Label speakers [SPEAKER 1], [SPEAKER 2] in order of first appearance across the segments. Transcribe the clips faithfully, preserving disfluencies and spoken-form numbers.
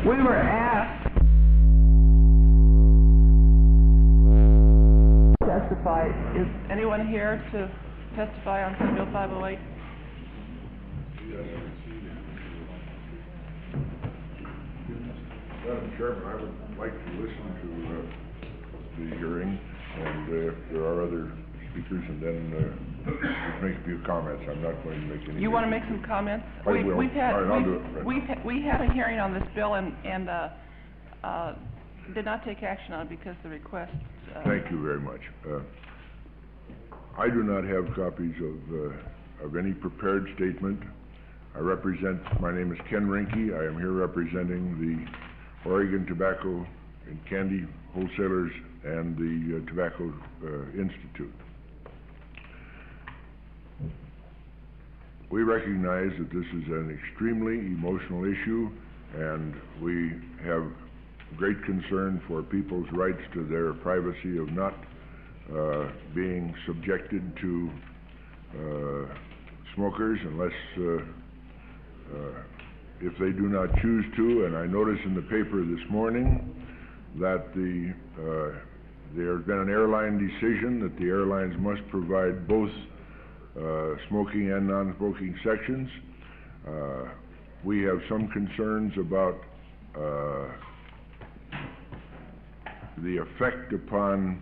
[SPEAKER 1] We were asked to testify. Is anyone here to testify on Senate Bill five oh eight?
[SPEAKER 2] Madam Chairman, I would like to listen to uh, the hearing, and uh, if there are other speakers, and then uh, just make a few comments. I'm not going to make any.
[SPEAKER 1] You want to make some comments?
[SPEAKER 2] I
[SPEAKER 1] we,
[SPEAKER 2] will.
[SPEAKER 1] We've had,
[SPEAKER 2] All right, I'll
[SPEAKER 1] we've,
[SPEAKER 2] do it right
[SPEAKER 1] we've, ha we had a hearing on this bill and, and uh, uh, did not take action on it because the request. Uh,
[SPEAKER 2] Thank you very much. Uh, I do not have copies of, uh, of any prepared statement. I represent, my name is Ken Rinke. I am here representing the Oregon Tobacco and Candy Wholesalers and the uh, Tobacco uh, Institute. We recognize that this is an extremely emotional issue, and we have great concern for people's rights to their privacy of not uh, being subjected to uh, smokers unless uh, uh, if they do not choose to. And I noticed in the paper this morning that the uh, there has been an airline decision that the airlines must provide both uh, smoking and non-smoking sections. Uh, we have some concerns about uh, the effect upon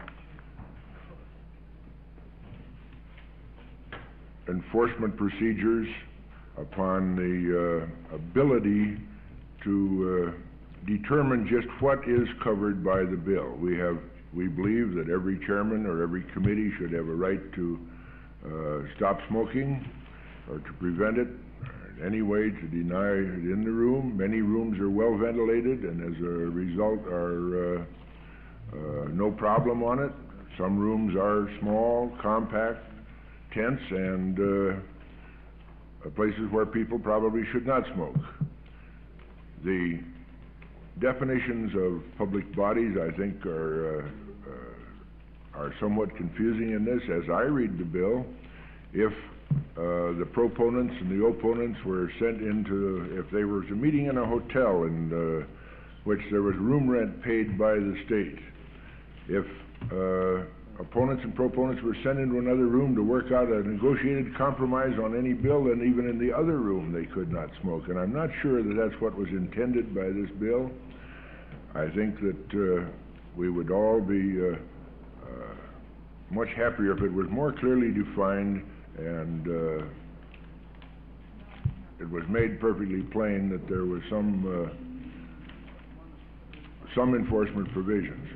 [SPEAKER 2] enforcement procedures, upon the uh, ability to uh, determine just what is covered by the bill. We have, we believe that every chairman or every committee should have a right to uh, stop smoking or to prevent it, in any way to deny it in the room. Many rooms are well ventilated and as a result are uh, uh, no problem on it. Some rooms are small, compact, tense, and uh, places where people probably should not smoke. The definitions of public bodies, I think, are uh, uh, are somewhat confusing in this. As I read the bill, if uh, the proponents and the opponents were sent into, if there was a meeting in a hotel in uh, which there was room rent paid by the state, if uh, opponents and proponents were sent into another room to work out a negotiated compromise on any bill, then even in the other room they could not smoke. And I'm not sure that that's what was intended by this bill. I think that uh, we would all be uh, uh, much happier if it was more clearly defined and uh, it was made perfectly plain that there was some uh, some enforcement provisions.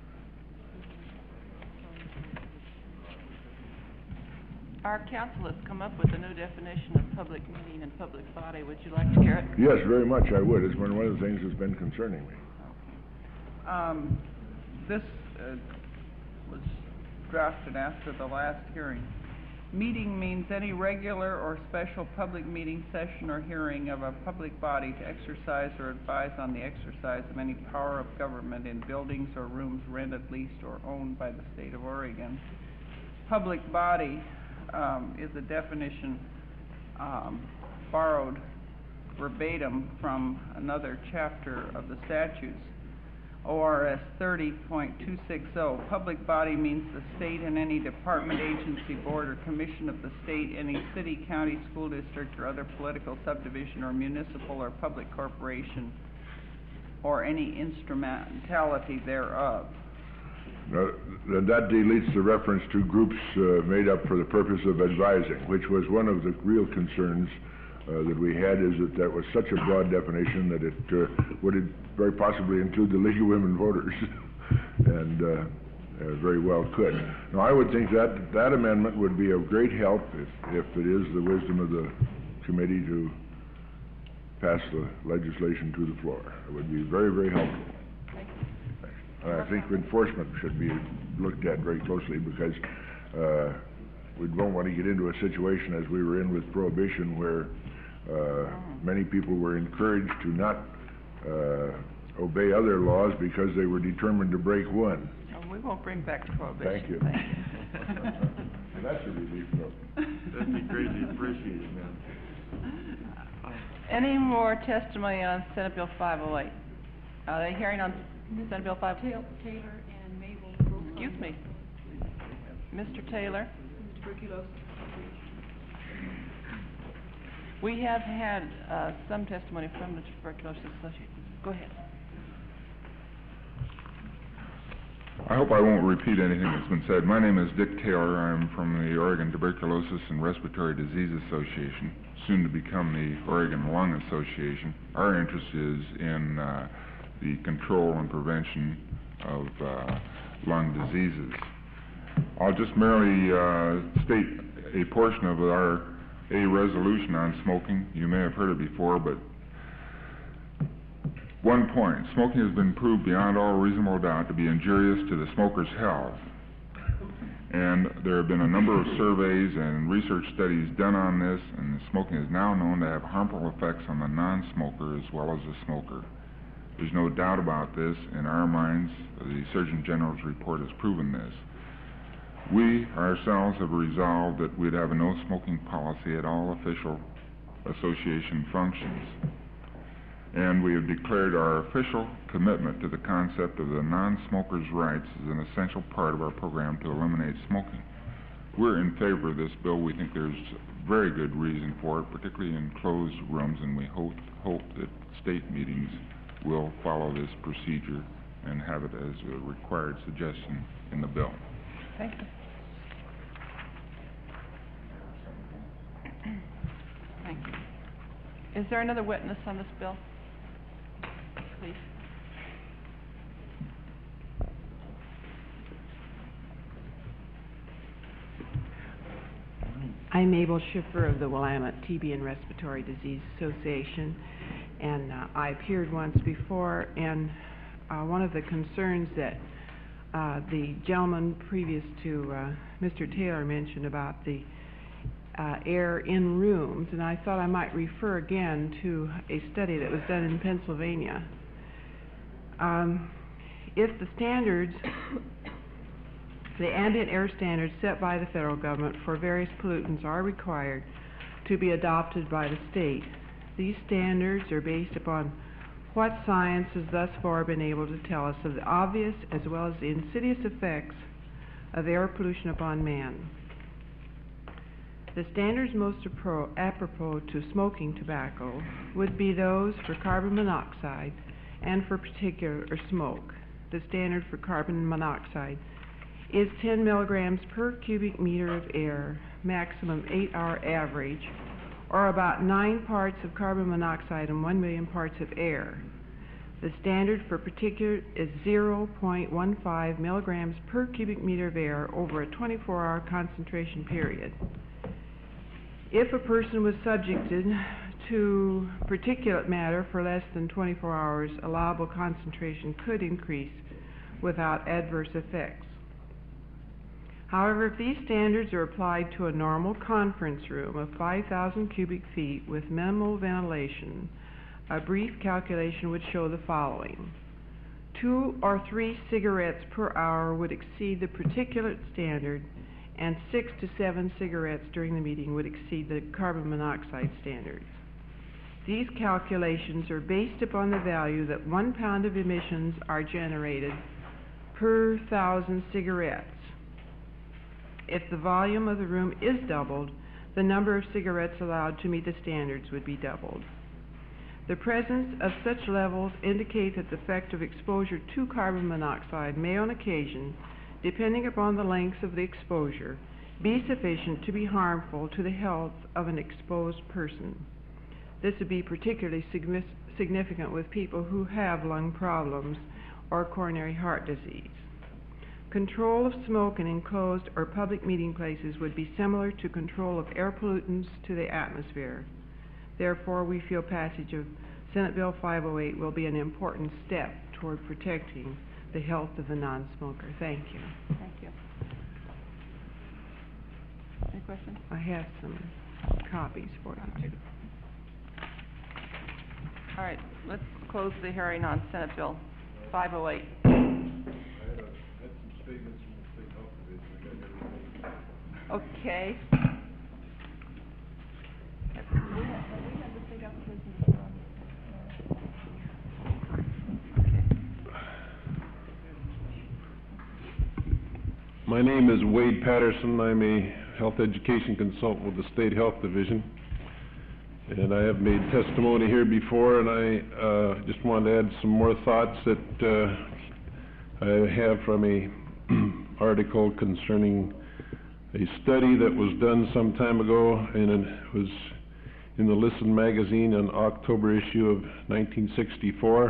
[SPEAKER 1] Our council has come up with a new definition of public meeting and public body. Would you like to hear it?
[SPEAKER 2] Yes, very much I would. It's been one of the things that's been concerning me.
[SPEAKER 3] Um, this uh, was drafted after the last hearing. Meeting means any regular or special public meeting, session, or hearing of a public body to exercise or advise on the exercise of any power of government in buildings or rooms rented, leased, or owned by the state of Oregon. Public body um, is a definition um, borrowed verbatim from another chapter of the statutes. O R S thirty point two six zero. Public body means the state and any department, agency, board, or commission of the state, any city, county, school district, or other political subdivision, or municipal or public corporation, or any instrumentality thereof.
[SPEAKER 2] Now, then that deletes the reference to groups uh, made up for the purpose of advising, which was one of the real concerns Uh, that we had, is that that was such a broad definition that it uh, would it very possibly include the League of Women Voters, and uh, uh, very well could. Now, I would think that that amendment would be of great help if, if it is the wisdom of the committee to pass the legislation to the floor. It would be very, very helpful. And I think enforcement should be looked at very closely, because uh, we don't want to get into a situation as we were in with prohibition, where Uh, many people were encouraged to not uh, obey other laws because they were determined to break one.
[SPEAKER 1] Oh, we won't bring back prohibition.
[SPEAKER 2] Thank you.
[SPEAKER 1] Thank you.
[SPEAKER 2] And that's a relief, no.
[SPEAKER 4] That'd be greatly appreciated, ma'am.
[SPEAKER 1] Any more testimony on Senate Bill five oh eight? Uh, the hearing on Senate Bill five...
[SPEAKER 5] Taylor and Mabel.
[SPEAKER 1] Excuse me. Mister Taylor,
[SPEAKER 5] Tuberculosis.
[SPEAKER 1] we have had, uh, some testimony from the Tuberculosis Association. Go ahead.
[SPEAKER 6] I hope I won't repeat anything that's been said. My name is Dick Taylor. I'm from the Oregon Tuberculosis and Respiratory Disease Association, soon to become the Oregon Lung Association. Our interest is in uh, the control and prevention of uh, lung diseases. I'll just merely uh, state a portion of our A resolution on smoking. You may have heard it before, but one point, smoking has been proved beyond all reasonable doubt to be injurious to the smoker's health. And there have been a number of surveys and research studies done on this, and smoking is now known to have harmful effects on the non-smoker as well as the smoker. There's no doubt about this. In our minds, the Surgeon General's report has proven this. We ourselves have resolved that we'd have a no-smoking policy at all official association functions. And we have declared our official commitment to the concept of the non-smoker's rights as an essential part of our program to eliminate smoking. We're in favor of this bill. We think there's very good reason for it, particularly in closed rooms, and we hope, hope that state meetings will follow this procedure and have it as a required suggestion in the bill.
[SPEAKER 1] Thank you. Thank you. Is there another witness on this bill? Please.
[SPEAKER 7] I'm Mabel Schiffer of the Willamette T B and Respiratory Disease Association, and uh, I appeared once before, and uh, one of the concerns that uh, the gentleman previous to uh, Mister Taylor mentioned about the uh, air in rooms, and I thought I might refer again to a study that was done in Pennsylvania. Um, if the standards, the ambient air standards set by the federal government for various pollutants are required to be adopted by the state, these standards are based upon what science has thus far been able to tell us of the obvious as well as the insidious effects of air pollution upon man. The standards most appro- apropos to smoking tobacco would be those for carbon monoxide and for particular smoke. The standard for carbon monoxide is ten milligrams per cubic meter of air, maximum eight hour average, or about nine parts of carbon monoxide in one million parts of air. The standard for particulate is zero point one five milligrams per cubic meter of air over a twenty-four hour concentration period. If a person was subjected to particulate matter for less than twenty-four hours, allowable concentration could increase without adverse effects. However, if these standards are applied to a normal conference room of five thousand cubic feet with minimal ventilation, a brief calculation would show the following. Two or three cigarettes per hour would exceed the particulate standard, and six to seven cigarettes during the meeting would exceed the carbon monoxide standards. These calculations are based upon the value that one pound of emissions are generated per thousand cigarettes. If the volume of the room is doubled, the number of cigarettes allowed to meet the standards would be doubled. The presence of such levels indicate that the effect of exposure to carbon monoxide may on occasion, depending upon the length of the exposure, be sufficient to be harmful to the health of an exposed person. This would be particularly signi- significant with people who have lung problems or coronary heart disease. Control of smoke in enclosed or public meeting places would be similar to control of air pollutants to the atmosphere. Therefore, we feel passage of Senate Bill five oh eight will be an important step toward protecting the health of the non-smoker. Thank you.
[SPEAKER 1] Thank you. Any questions?
[SPEAKER 7] I have some copies for you.
[SPEAKER 1] All right, let's close the hearing on Senate Bill five oh eight. Okay. Okay.
[SPEAKER 8] My name is Wade Patterson. I'm a health education consultant with the State Health Division. And I have made testimony here before, and I uh, just wanted to add some more thoughts that uh, I have from a article concerning a study that was done some time ago, and it was in the Listen magazine, an October issue of nineteen sixty-four.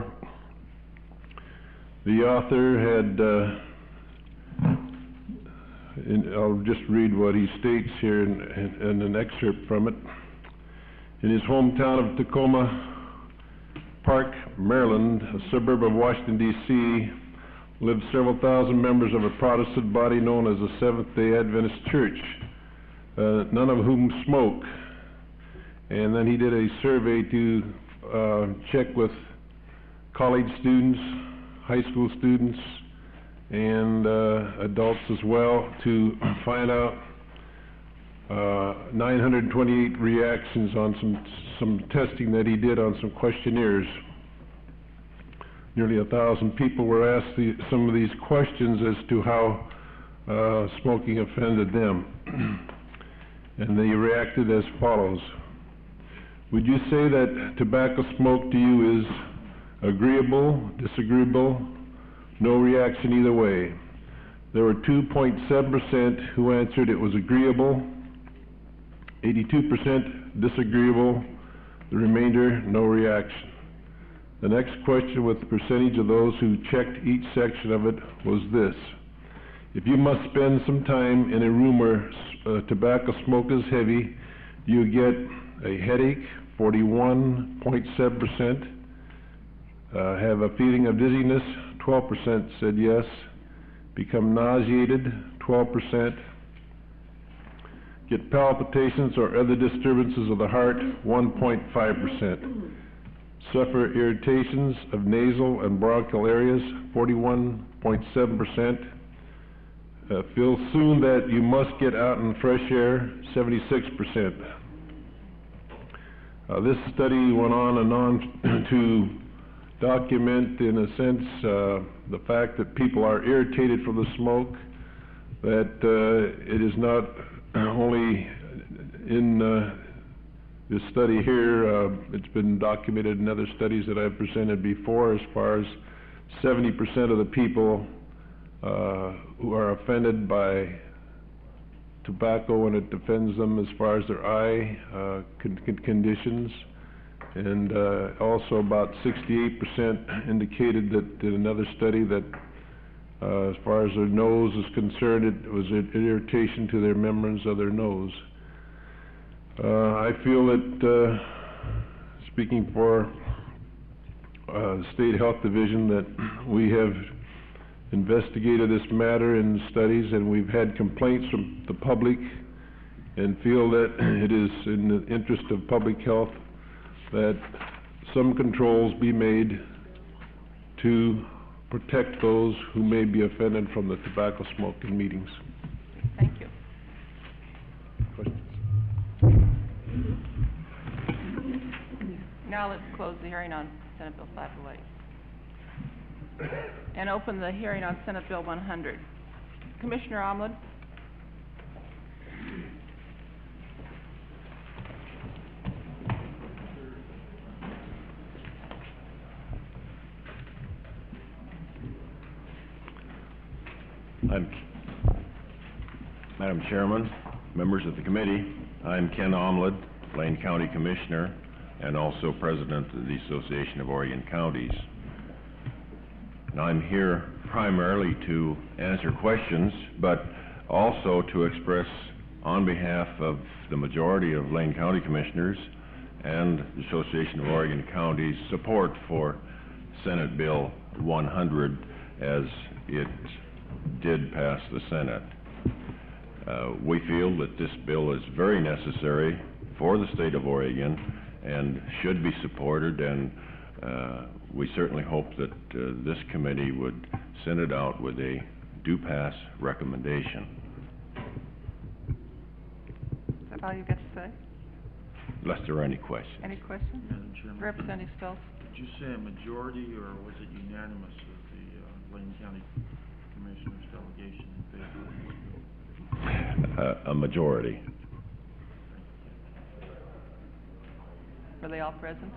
[SPEAKER 8] The author had, uh, in, I'll just read what he states here in, in, in an excerpt from it. In his hometown of Tacoma Park, Maryland, a suburb of Washington, D C, lived several thousand members of a Protestant body known as the Seventh-day Adventist Church, uh, none of whom smoke. And then he did a survey to uh, check with college students, high school students, and uh, adults as well to find out uh, nine hundred twenty-eight reactions on some some testing that he did on some questionnaires. Nearly a thousand people were asked the, some of these questions as to how uh, smoking offended them, and they reacted as follows. Would you say that tobacco smoke to you is agreeable, disagreeable, no reaction either way? There were two point seven percent who answered it was agreeable, eighty-two percent disagreeable, the remainder no reaction. The next question with the percentage of those who checked each section of it was this. If you must spend some time in a room where uh, tobacco smoke is heavy, do you get a headache, forty-one point seven percent, uh, have a feeling of dizziness, twelve percent said yes, become nauseated, twelve percent, get palpitations or other disturbances of the heart, one point five percent, suffer irritations of nasal and bronchial areas, forty-one point seven percent, uh, feel soon that you must get out in fresh air, seventy-six percent. Uh, this study went on and on to document, in a sense, uh, the fact that people are irritated from the smoke, that uh, it is not only in uh, this study here, uh, it's been documented in other studies that I've presented before, as far as seventy percent of the people uh, who are offended by tobacco when it offends them as far as their eye uh, con con conditions, and uh, also about sixty-eight percent indicated that in another study that uh, as far as their nose is concerned, it was an irritation to their membranes of their nose. Uh, I feel that, uh, speaking for uh, the State Health Division, that we have investigated this matter in studies, and we've had complaints from the public, and feel that it is in the interest of public health that some controls be made to protect those who may be offended from the tobacco smoke in meetings.
[SPEAKER 1] Thank you.
[SPEAKER 8] Questions?
[SPEAKER 1] Now let's close the hearing on Senate Bill five oh eight. And open the hearing on Senate Bill one hundred. Commissioner Omlin?
[SPEAKER 9] I'm, Madam Chairman, members of the committee, I'm Ken Omlin, Lane County Commissioner, and also President of the Association of Oregon Counties. And I'm here primarily to answer questions, but also to express on behalf of the majority of Lane County Commissioners and the Association of Oregon Counties support for Senate Bill one hundred as it did pass the Senate. Uh, we feel that this bill is very necessary for the state of Oregon and should be supported, and uh, we certainly hope that uh, this committee would send it out with a do pass recommendation.
[SPEAKER 1] Is that all you got to say?
[SPEAKER 9] Unless there are any questions.
[SPEAKER 1] Any questions?
[SPEAKER 4] Madam Chairman,
[SPEAKER 1] Representative Stolz?
[SPEAKER 4] did you say a majority or was it unanimous of the uh, Lane County Commissioners' delegation in favor of this bill?
[SPEAKER 9] Uh, a majority.
[SPEAKER 1] Were they all present?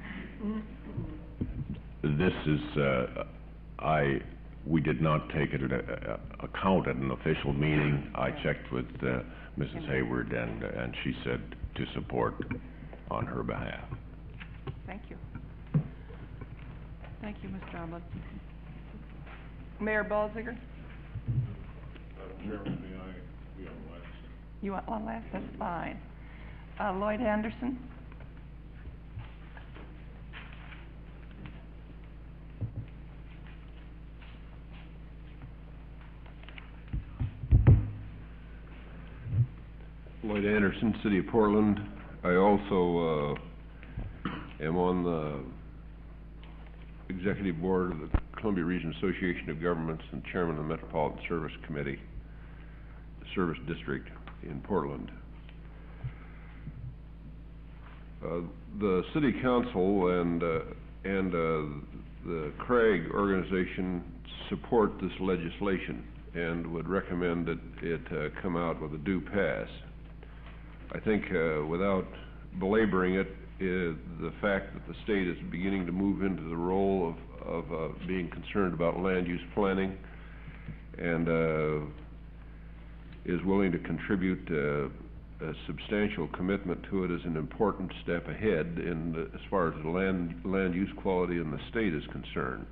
[SPEAKER 9] This is, uh, I, we did not take it into uh, account at an official meeting. I checked with uh, Missus Hayward, and, uh, and she said to support on her behalf.
[SPEAKER 1] Thank you. Thank you, Mister Omlin. Mayor Balziger?
[SPEAKER 8] Chairman, may I be on last?
[SPEAKER 1] You want one last? That's fine. Uh, Lloyd Anderson?
[SPEAKER 8] Lloyd Anderson, City of Portland. I also uh, am on the Executive Board of the Columbia Region Association of Governments and Chairman of the Metropolitan Service Committee, Service District in Portland. Uh, the City Council and, uh, and uh, the Craig organization support this legislation and would recommend that it uh, come out with a due pass. I think uh, without belaboring it, uh, the fact that the state is beginning to move into the role of, of uh, being concerned about land use planning and uh, is willing to contribute uh, a substantial commitment to it is an important step ahead in the, as far as the land, land use quality in the state is concerned.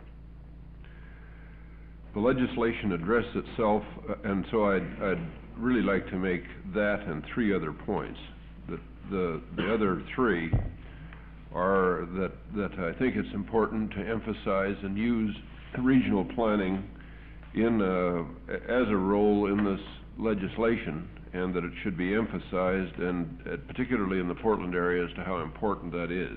[SPEAKER 8] The legislation addressed itself, uh, and so I'd, I'd really like to make that and three other points. The, the, the other three are that, that I think it's important to emphasize and use regional planning in, uh, as a role in this legislation, and that it should be emphasized, and uh, particularly in the Portland area, as to how important that is.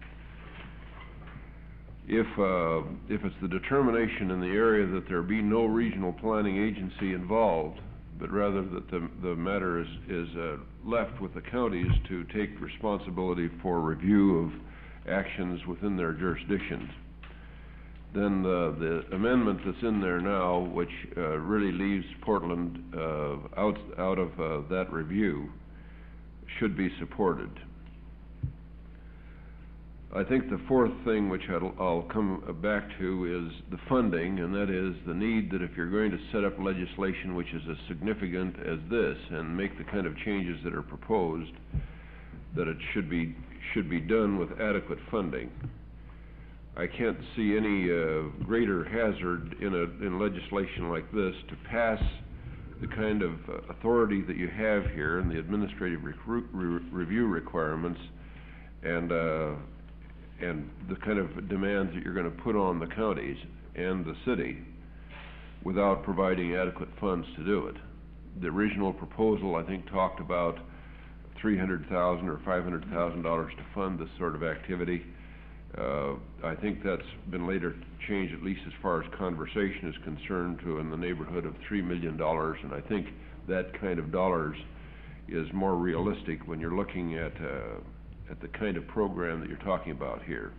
[SPEAKER 8] If, uh, if it's the determination in the area that there be no regional planning agency involved, but rather that the, the matter is, is uh, left with the counties to take responsibility for review of actions within their jurisdictions, then the, the amendment that's in there now, which uh, really leaves Portland uh, out, out of uh, that review, should be supported. I think the fourth thing, which I'll, I'll come back to, is the funding, and that is the need that if you're going to set up legislation which is as significant as this and make the kind of changes that are proposed, that it should be, should be done with adequate funding. I can't see any uh, greater hazard in, a, in legislation like this to pass the kind of uh, authority that you have here in the administrative recru- re- review requirements and uh, and the kind of demands that you're going to put on the counties and the city without providing adequate funds to do it. The original proposal, I think, talked about three hundred thousand dollars or five hundred thousand dollars to fund this sort of activity. Uh, I think that's been later changed, at least as far as conversation is concerned, to in the neighborhood of three million dollars, and I think that kind of dollars is more realistic when you're looking at uh, at the kind of program that you're talking about here.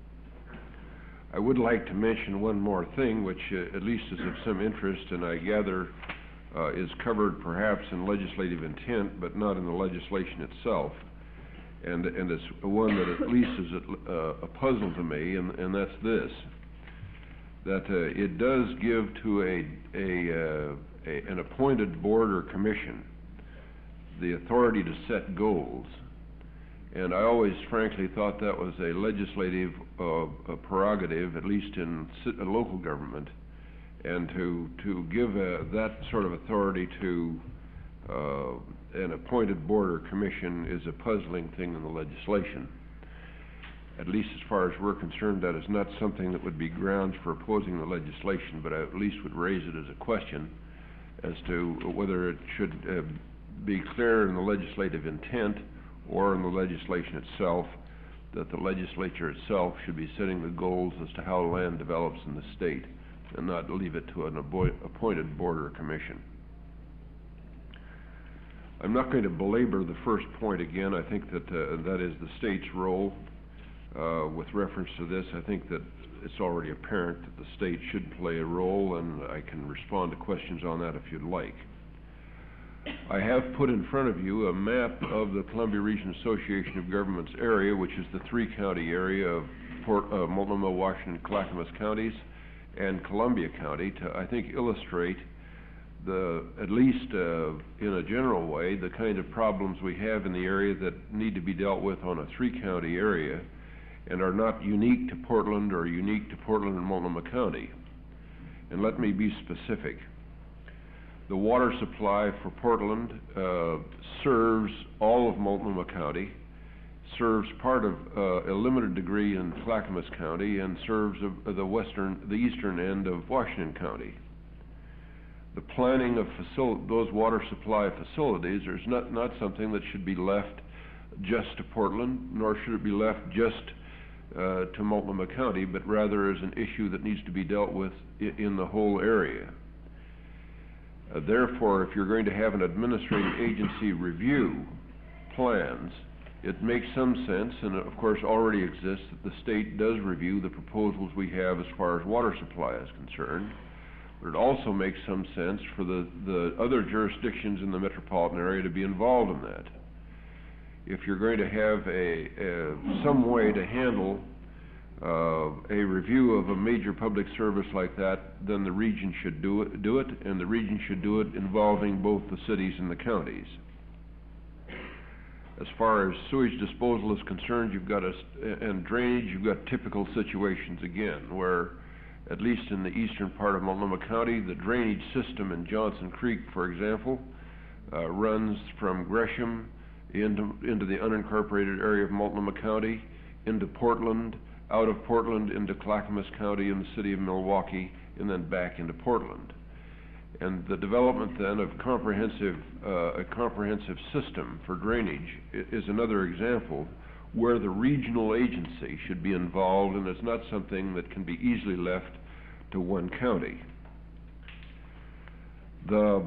[SPEAKER 8] I would like to mention one more thing, which uh, at least is of some interest, and I gather uh, is covered perhaps in legislative intent, but not in the legislation itself. And, and it's one that at least is a, uh, a puzzle to me, and, and that's this, that uh, it does give to a, a, uh, a, an appointed board or commission the authority to set goals. And I always frankly thought that was a legislative uh, a prerogative, at least in a local government, and to, to give uh, that sort of authority to uh, an appointed board or commission is a puzzling thing in the legislation. At least as far as we're concerned, that is not something that would be grounds for opposing the legislation, but I at least would raise it as a question as to whether it should uh, be clear in the legislative intent or in the legislation itself that the legislature itself should be setting the goals as to how land develops in the state and not leave it to an appointed board or commission. I'm not going to belabor the first point again. I think that uh, that is the state's role.
[SPEAKER 10] Uh, with reference to this, I think that it's already apparent that the state should play a role, and I can respond to questions on that if you'd like. I have put in front of you a map of the Columbia Region Association of Governments area, which is the three-county area of Port, uh, Multnomah, Washington, Clackamas counties, and Columbia County to, I think, illustrate the, at least uh, in a general way, the kind of problems we have in the area that need to be dealt with on a three-county area and are not unique to Portland or unique to Portland and Multnomah County. And let me be specific. The water supply for Portland uh, serves all of Multnomah County, serves part of uh, a limited degree in Clackamas County, and serves uh, the western, the eastern end of Washington County. The planning of facil- those water supply facilities is not, not something that should be left just to Portland, nor should it be left just uh, to Multnomah County, but rather as an issue that needs to be dealt with I- in the whole area. Uh, therefore, if you're going to have an administrative agency review plans, it makes some sense, and of course already exists, that the state does review the proposals we have as far as water supply is concerned. But it also makes some sense for the, the other jurisdictions in the metropolitan area to be involved in that. If you're going to have a, a some way to handle uh, a review of a major public service like that, then the region should do it, do it, and the region should do it involving both the cities and the counties. As far as sewage disposal is concerned, you've got a, and drainage, you've got typical situations again, where at least in the eastern part of Multnomah County, the drainage system in Johnson Creek, for example, uh, runs from Gresham into, into the unincorporated area of Multnomah County, into Portland, out of Portland into Clackamas County in the city of Milwaukee, and then back into Portland. And the development then of comprehensive, uh, a comprehensive system for drainage is another example where the regional agency should be involved, and it's not something that can be easily left to one county. The,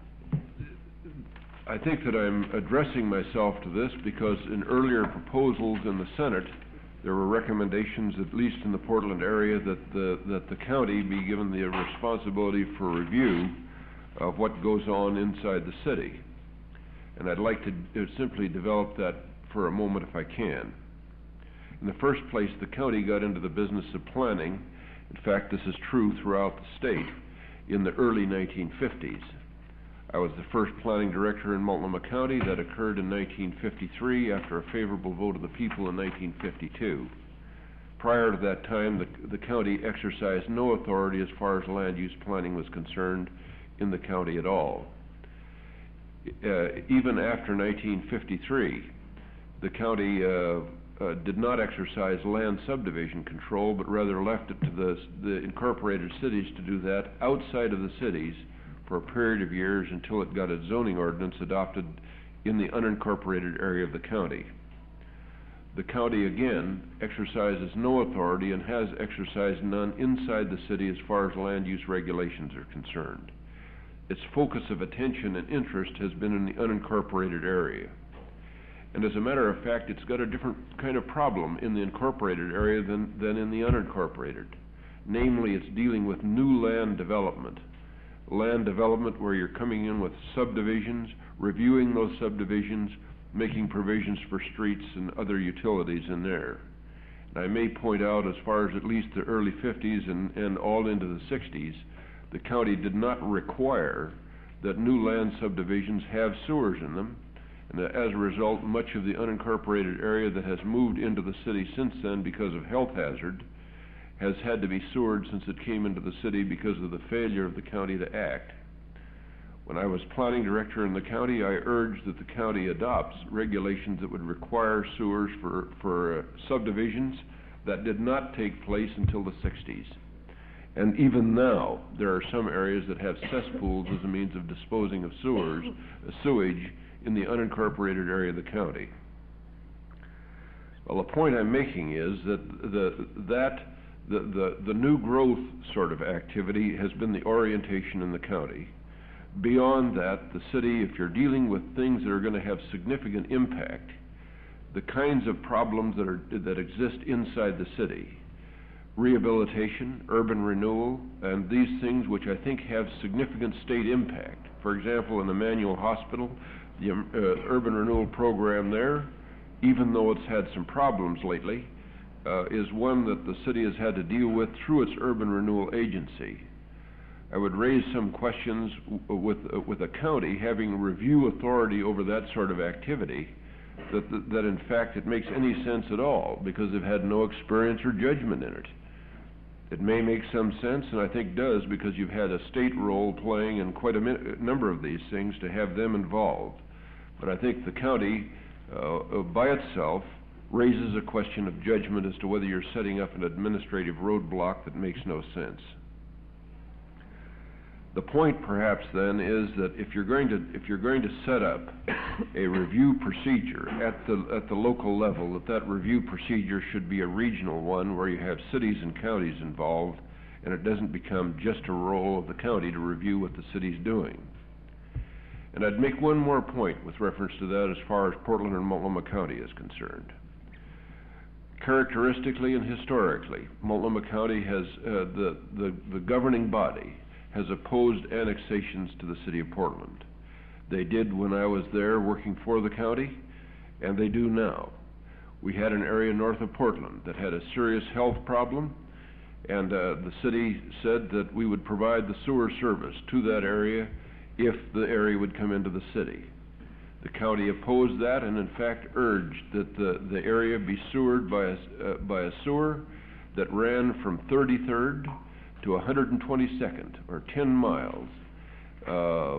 [SPEAKER 10] I think that I'm addressing myself to this because in earlier proposals in the Senate, there were recommendations, at least in the Portland area, that the, that the county be given the responsibility for review of what goes on inside the city. And I'd like to uh, simply develop that for a moment if I can. In the first place, the county got into the business of planning. In fact, this is true throughout the state in the early nineteen fifties. I was the first planning director in Multnomah County. That occurred in nineteen fifty-three after a favorable vote of the people in nineteen fifty-two. Prior to that time, the, the county exercised no authority as far as land use planning was concerned in the county at all. Uh, even after nineteen fifty-three, the county uh, uh, did not exercise land subdivision control, but rather left it to the, the incorporated cities to do that outside of the cities for a period of years until it got its zoning ordinance adopted in the unincorporated area of the county. The county, again, exercises no authority and has exercised none inside the city as far as land use regulations are concerned. Its focus of attention and interest has been in the unincorporated area. And as a matter of fact, it's got a different kind of problem in the incorporated area than, than in the unincorporated. Namely, it's dealing with new land development. Land development where you're coming in with subdivisions, reviewing those subdivisions, making provisions for streets and other utilities in there. And I may point out, as far as at least the early fifties and, and all into the sixties, the county did not require that new land subdivisions have sewers in them, and as a result, much of the unincorporated area that has moved into the city since then because of health hazard has had to be sewered since it came into the city because of the failure of the county to act. When I was planning director in the county, I urged that the county adopts regulations that would require sewers for, for uh, subdivisions. That did not take place until the sixties. And even now, there are some areas that have cesspools as a means of disposing of sewers, uh, sewage in the unincorporated area of the county. Well, the point I'm making is that the, that the, the, the new growth sort of activity has been the orientation in the county. Beyond that, the city, if you're dealing with things that are going to have significant impact, the kinds of problems that are, that exist inside the city. Rehabilitation, urban renewal, and these things which I think have significant state impact. For example, in Emmanuel Hospital, the um, uh, urban renewal program there, even though it's had some problems lately, uh, is one that the city has had to deal with through its urban renewal agency. I would raise some questions w with, uh, with a county having review authority over that sort of activity, that, that, that in fact it makes any sense at all, because they've had no experience or judgment in it. It may make some sense, and I think does, because you've had a state role playing in quite a number of these things to have them involved. But I think the county, uh, by itself, raises a question of judgment as to whether you're setting up an administrative roadblock that makes no sense. The point, perhaps, then, is that if you're going to if you're going to set up a review procedure at the at the local level, that that review procedure should be a regional one where you have cities and counties involved, and it doesn't become just a role of the county to review what the city's doing. And I'd make one more point with reference to that as far as Portland and Multnomah County is concerned. Characteristically and historically, Multnomah County has uh, the, the the governing body has opposed annexations to the city of Portland. They did when I was there working for the county, and they do now. We had an area north of Portland that had a serious health problem, and uh, the city said that we would provide the sewer service to that area if the area would come into the city. The county opposed that and in fact urged that the, the area be sewered by a, uh, by a sewer that ran from thirty-third to one hundred twenty-second, or ten miles uh,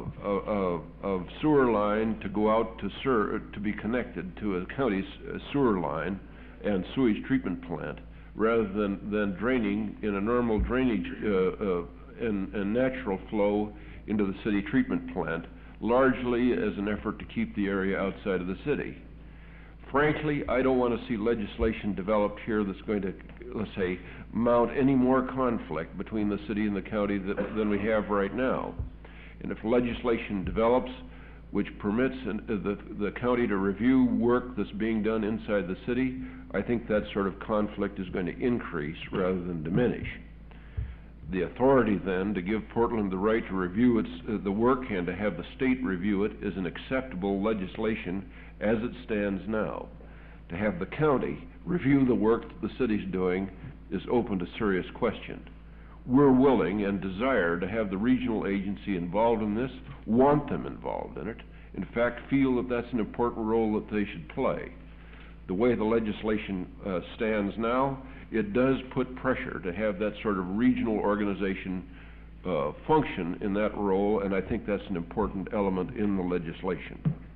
[SPEAKER 10] of, of sewer line to go out to ser to be connected to a county's uh, sewer line and sewage treatment plant, rather than, than draining in a normal drainage uh, uh, and, and natural flow into the city treatment plant, largely as an effort to keep the area outside of the city. Frankly, I don't want to see legislation developed here that's going to, let's say, mount any more conflict between the city and the county that, than we have right now. And if legislation develops which permits an, uh, the, the county to review work that's being done inside the city, I think that sort of conflict is going to increase rather than diminish. The authority then to give Portland the right to review its, uh, the work and to have the state review it is an acceptable legislation as it stands now. To have the county review the work that the city's doing is open to serious question. We're willing and desire to have the regional agency involved in this, want them involved in it, in fact feel that that's an important role that they should play. The way the legislation uh, stands now, it does put pressure to have that sort of regional organization uh, function in that role, and I think that's an important element in the legislation.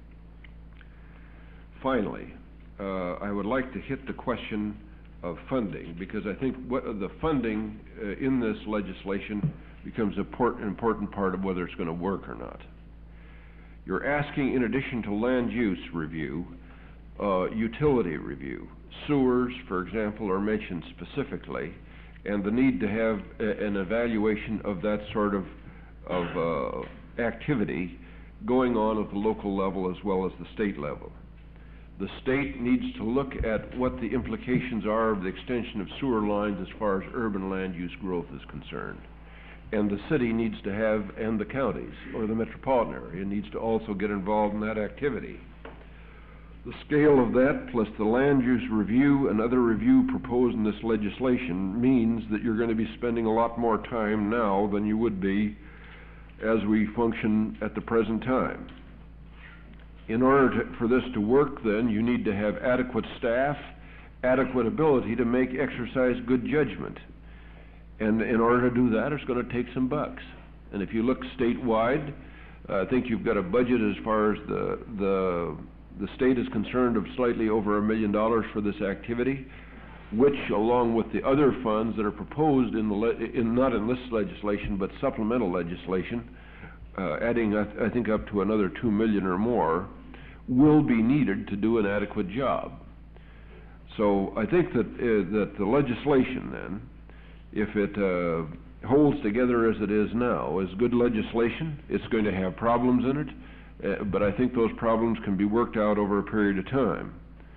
[SPEAKER 10] Finally, uh, I would like to hit the question of funding, because I think what, the funding uh, in this legislation becomes an important, important part of whether it's going to work or not. You're asking, in addition to land use review, uh, utility review. Sewers, for example, are mentioned specifically, and the need to have a, an evaluation of that sort of, of uh, activity going on at the local level as well as the state level. The state needs to look at what the implications are of the extension of sewer lines as far as urban land use growth is concerned. And the city needs to have, and the counties, or the metropolitan area, needs to also get involved in that activity. The scale of that, plus the land use review and other review proposed in this legislation, means that you're going to be spending a lot more time now than you would be as we function at the present time. In order to, for this to work, then, you need to have adequate staff, adequate ability to make exercise good judgment. And in order to do that, it's going to take some bucks. And if you look statewide, uh, I think you've got a budget as far as the, the, the state is concerned of slightly over a million dollars for this activity, which, along with the other funds that are proposed in the, le in, not in this legislation, but supplemental legislation, Uh, adding, I, th I think, up to another two million or more, will be needed to do an adequate job. So I think that uh, that the legislation, then, if it uh, holds together as it is now, is good legislation. It's going to have problems in it, uh, but I think those problems can be worked out over a period of time.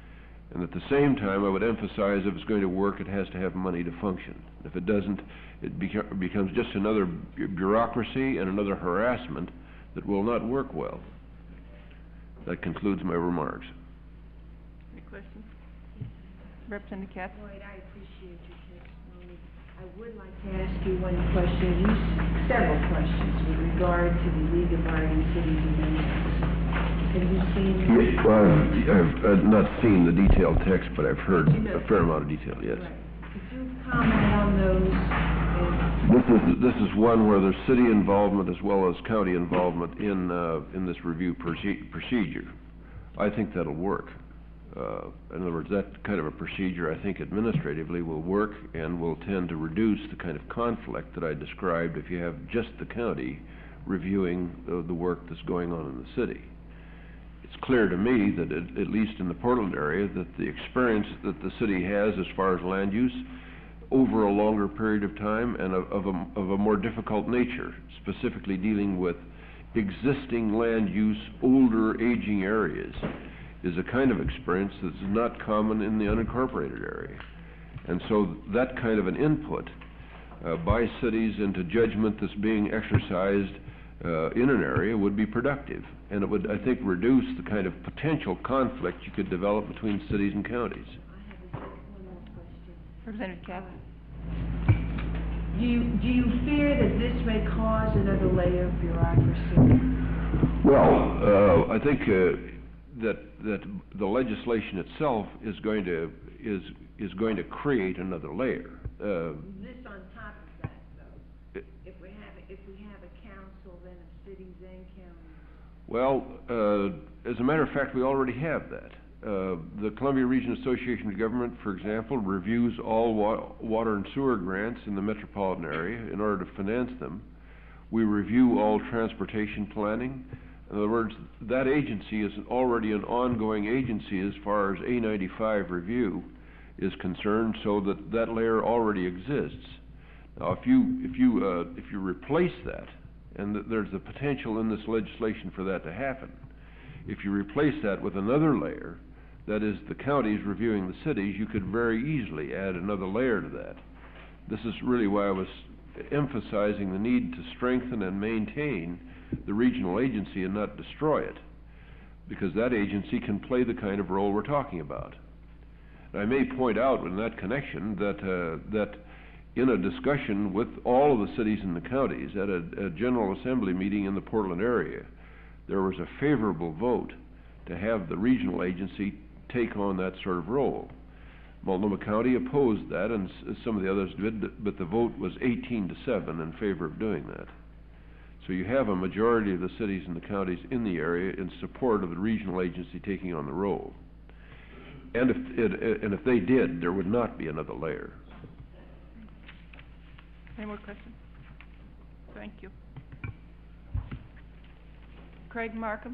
[SPEAKER 10] And at the same time, I would emphasize if it's going to work, it has to have money to function. If it doesn't, it beco- becomes just another bu- bureaucracy and another harassment that will not work well. That concludes my remarks.
[SPEAKER 1] Any questions? Representative Katz?
[SPEAKER 11] Lloyd, I appreciate your testimony. I would like to ask you one question, you s- several questions with regard to the League of Oregon Cities and Nations. Have you seen?
[SPEAKER 10] Well, I've, I've not seen the detailed text, but I've heard
[SPEAKER 11] You know-
[SPEAKER 10] a fair amount of detail, yes.
[SPEAKER 11] Right. Could you comment on those? and-
[SPEAKER 10] This is, this is one where there's city involvement as well as county involvement in, uh, in this review proce- procedure. I think that'll work. Uh, in other words, that kind of a procedure, I think administratively will work and will tend to reduce the kind of conflict that I described if you have just the county reviewing uh, the work that's going on in the city. It's clear to me that, at, at least in the Portland area, that the experience that the city has as far as land use over a longer period of time and of, of, a, of a more difficult nature, specifically dealing with existing land use, older aging areas, is a kind of experience that's not common in the unincorporated area. And so that kind of an input uh, by cities into judgment that's being exercised uh, in an area would be productive. And it would, I think, reduce the kind of potential conflict you could develop between cities and counties.
[SPEAKER 11] I have a- one more question.
[SPEAKER 1] Representative Katz?
[SPEAKER 11] Do you, do you fear that this may cause another layer of bureaucracy?
[SPEAKER 10] Well, uh, I think uh, that that the legislation itself is going to is is going to create another layer. Uh,
[SPEAKER 11] This on top of that, though, if we have, if we have a council then of cities and counties.
[SPEAKER 10] well, uh, as a matter of fact, we already have that. Uh, the Columbia Region Association of Government, for example, reviews all wa- water and sewer grants in the metropolitan area in order to finance them. We review all transportation planning. In other words, that agency is already an ongoing agency as far as A ninety-five review is concerned, so that that layer already exists. Now, if you if you uh, if you replace that, and th- there's the potential in this legislation for that to happen, if you replace that with another layer, that is the counties reviewing the cities, you could very easily add another layer to that. This is really why I was emphasizing the need to strengthen and maintain the regional agency and not destroy it, because that agency can play the kind of role we're talking about. And I may point out in that connection that uh, that in a discussion with all of the cities and the counties at a, a General Assembly meeting in the Portland area, there was a favorable vote to have the regional agency take on that sort of role. Multnomah County opposed that, and s- some of the others did, but the vote was eighteen to seven in favor of doing that. So you have a majority of the cities and the counties in the area in support of the regional agency taking on the role. And if it, and if they did, there would not be another layer.
[SPEAKER 1] Any more questions? Thank you. Craig Markham?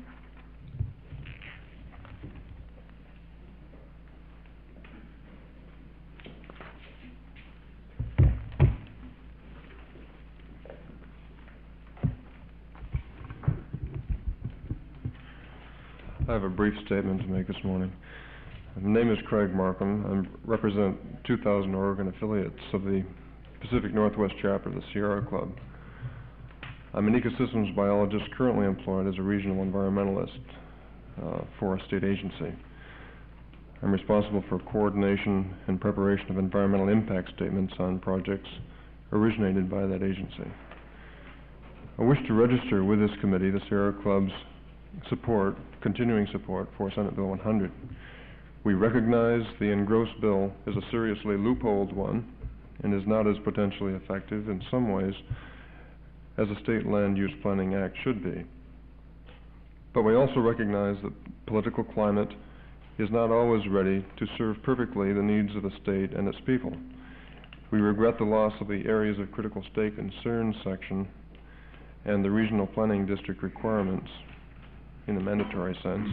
[SPEAKER 12] I have a brief statement to make this morning. My name is Craig Markham. I represent two thousand Oregon affiliates of the Pacific Northwest chapter of the Sierra Club. I'm an ecosystems biologist currently employed as a regional environmentalist uh, for a state agency. I'm responsible for coordination and preparation of environmental impact statements on projects originated by that agency. I wish to register with this committee the Sierra Club's support, continuing support for Senate Bill one hundred. We recognize the engrossed bill is a seriously loopholed one and is not as potentially effective in some ways as a state land use planning act should be. But we also recognize that political climate is not always ready to serve perfectly the needs of the state and its people. We regret the loss of the areas of critical state concern section and the regional planning district requirements in a mandatory sense.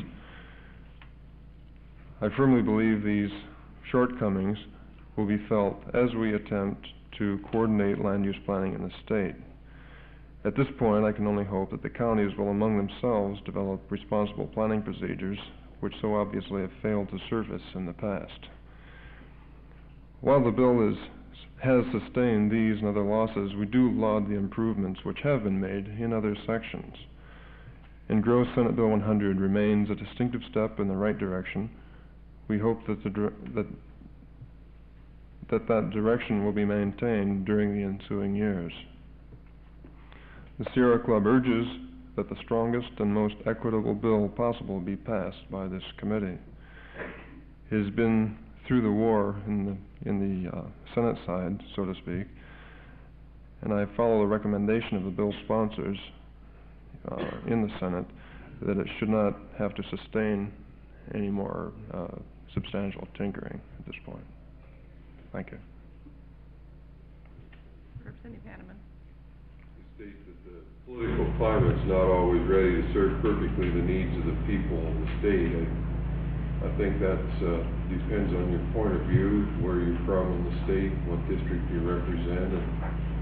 [SPEAKER 12] I firmly believe these shortcomings will be felt as we attempt to coordinate land use planning in the state. At this point, I can only hope that the counties will among themselves develop responsible planning procedures which so obviously have failed to surface in the past. While the bill is, has sustained these and other losses, we do laud the improvements which have been made in other sections. In gross, Senate Bill one hundred remains a distinctive step in the right direction. We hope that the, dir- that, that that direction will be maintained during the ensuing years. The Sierra Club urges that the strongest and most equitable bill possible be passed by this committee. It has been through the war in the, in the uh, Senate side, so to speak, and I follow the recommendation of the bill's sponsors uh, in the Senate that it should not have to sustain any more uh, substantial tinkering at this point. Thank you.
[SPEAKER 1] Representative Hanneman.
[SPEAKER 13] State that the political climate's not always ready to serve perfectly the needs of the people in the state. I, I think that uh, depends on your point of view, where you're from in the state, what district you represent, and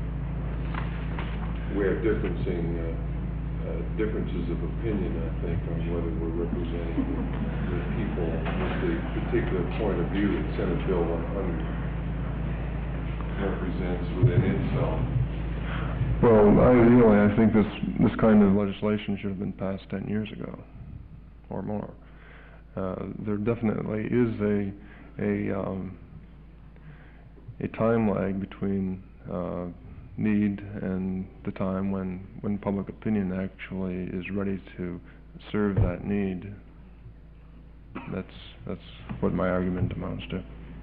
[SPEAKER 13] we have differencing, uh, uh, differences of opinion, I think, on whether we're representing the, the people with the particular point of view that Senate Bill one hundred represents within itself.
[SPEAKER 12] Well, ideally, I think this, this kind of legislation should have been passed ten years ago, or more. Uh, there definitely is a, a, um, a time lag between, uh, need and the time when, when public opinion actually is ready to serve that need. That's, that's what my argument amounts to.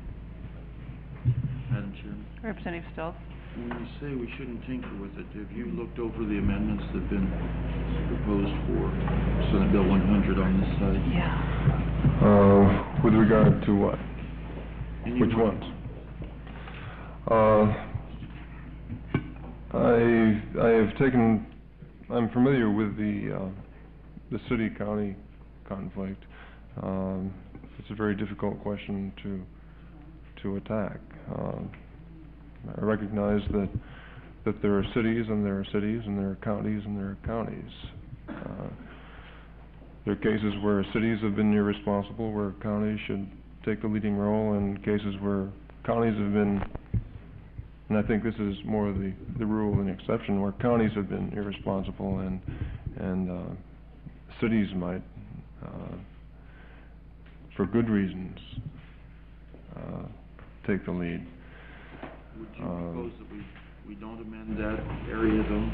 [SPEAKER 4] Madam Chairman,
[SPEAKER 1] Representative Stelz.
[SPEAKER 4] when you say we shouldn't tinker with it, have you looked over the amendments that have been proposed for Senate Bill one hundred on this side?
[SPEAKER 1] Yeah.
[SPEAKER 12] Uh, with regard to what?
[SPEAKER 4] Any
[SPEAKER 12] Which
[SPEAKER 4] one.
[SPEAKER 12] ones? Uh, I, I have taken, I'm familiar with the, uh, the city-county conflict. Um, it's a very difficult question to, to attack. Um, I recognize that, that there are cities and there are cities and there are counties and there are counties. Uh, there are cases where cities have been irresponsible, where counties should take the leading role, and cases where counties have been, and I think this is more the, the rule than the exception, where counties have been irresponsible and, and uh, cities might, uh, for good reasons, uh, take the lead.
[SPEAKER 4] Would you
[SPEAKER 12] Um,
[SPEAKER 4] propose that we, we don't amend that area though?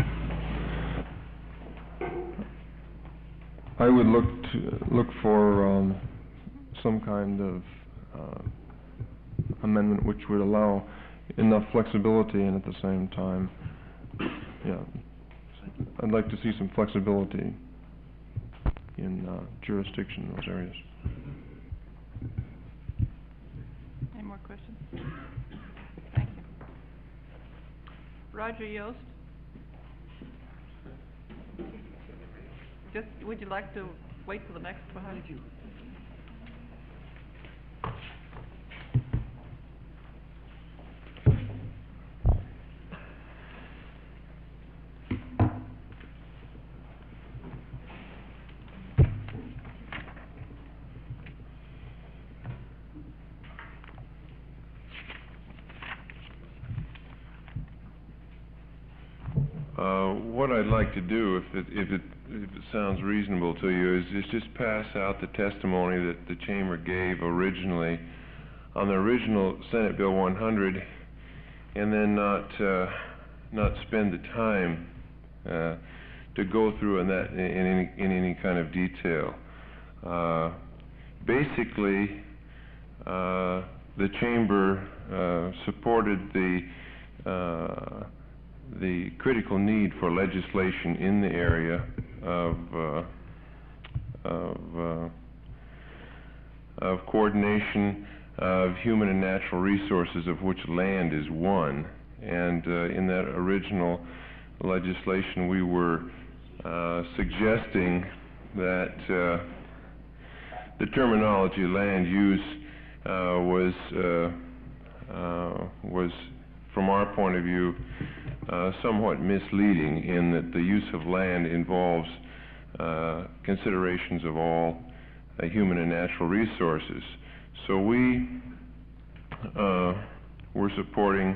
[SPEAKER 12] I would look to, look for um, some kind of uh, amendment which would allow enough flexibility and at the same time, yeah, I'd like to see some flexibility in uh, jurisdiction in those areas.
[SPEAKER 1] Any more questions? Thank you. Roger Yost? Just, would you like to wait till the next one? Thank you.
[SPEAKER 10] Uh, what I'd like to do, if it, if it, if it sounds reasonable to you, is, is just pass out the testimony that the Chamber gave originally on the original Senate Bill one hundred, and then not, uh, not spend the time uh, to go through in that in, in any in any kind of detail. Uh, basically, uh, the Chamber uh, supported the uh, the critical need for legislation in the area of uh, of, uh, of coordination of human and natural resources, of which land is one. And uh, in that original legislation, we were uh, suggesting that uh, the terminology land use uh, was uh, uh, was, from our point of view, Uh, somewhat misleading, in that the use of land involves uh, considerations of all
[SPEAKER 12] uh, Human and Natural Resources. So we uh, were supporting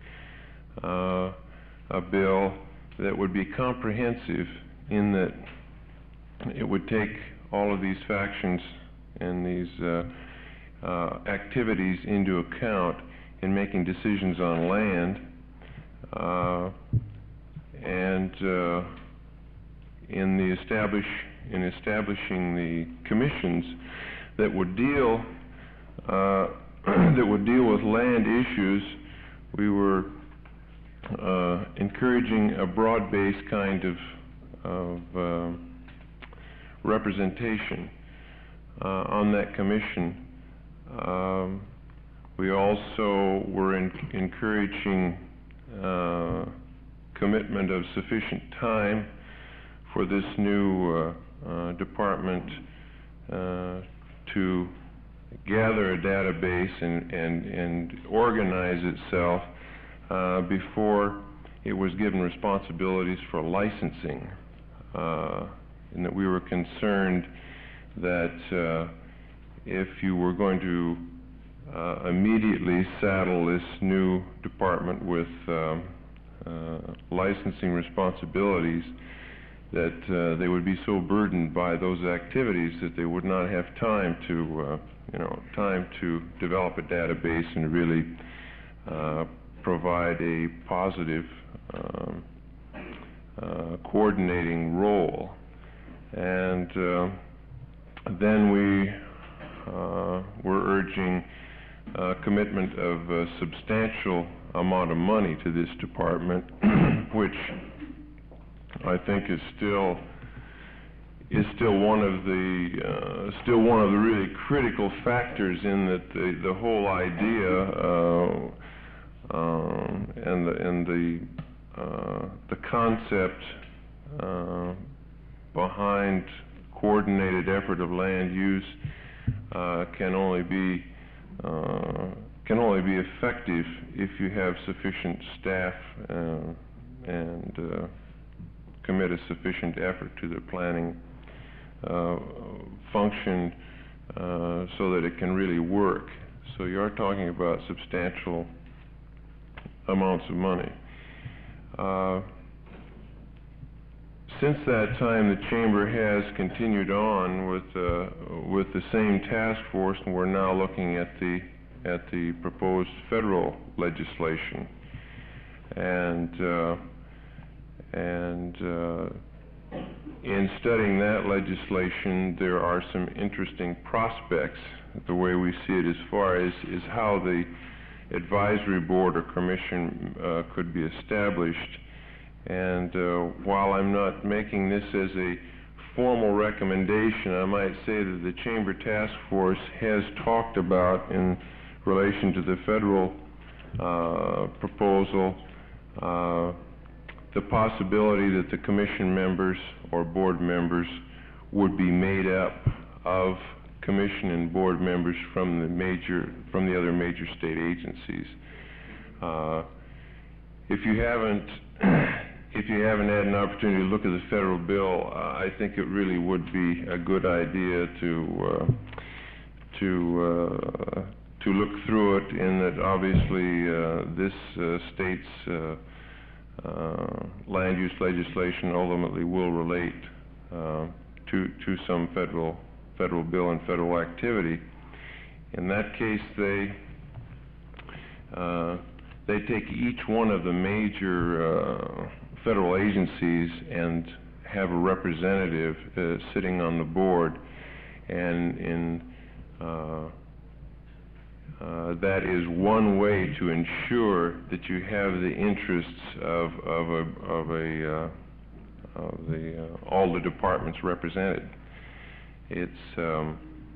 [SPEAKER 12] uh, a bill that would be comprehensive in that it would take all of these factions and these uh, uh, activities into account in making decisions on land, uh, and uh, in the establish in establishing the commissions that would deal uh, that would deal with land issues. We were uh, encouraging a broad-based kind of of uh, representation uh, on that commission. Um, we also were in encouraging uh, commitment of sufficient time for this new uh, uh, department uh, to gather a database and, and, and organize itself uh, before it was given responsibilities for licensing. Uh, and that we were concerned that uh, if you were going to uh, immediately saddle this new department with um, uh, licensing responsibilities, that uh, they would be so burdened by those activities that they would not have time to, uh, you know, time to develop a database and really uh, provide a positive um, uh, coordinating role. And uh, then we uh, were urging uh, commitment of a substantial amount of money to this department, which I think is still is still one of the uh, still one of the really critical factors in that the the whole idea uh, um, and the and the uh, the concept uh, behind coordinated effort of land use uh, can only be uh, can only be effective if you have sufficient staff uh, and uh, commit a sufficient effort to the planning uh, function uh, so that it can really work. So you are talking about substantial amounts of money. Uh, Since that time, the Chamber has continued on with uh, with the same task force, and we're now looking at the at the proposed federal legislation. And uh, and uh, in studying that legislation, there are some interesting prospects. The way we see it, as far as is how the advisory board or commission uh, could be established. And uh, while I'm not making this as a formal recommendation, I might say that the Chamber Task Force has talked about, in relation to the federal uh, proposal, uh, the possibility that the commission members or board members would be made up of commission and board members from the major, from the other major state agencies. Uh, if you haven't If you haven't had an opportunity to look at the federal bill, uh, I think it really would be a good idea to uh, to uh, to look through it. In that, obviously, uh, this uh, state's uh, uh, land use legislation ultimately will relate uh, to to some federal federal bill and federal activity. In that case, they uh, they take each one of the major uh, federal agencies and have a representative uh, sitting on the board, and in uh, uh, that is one way to ensure that you have the interests of of a of a uh, of the uh, all the departments represented. It's um,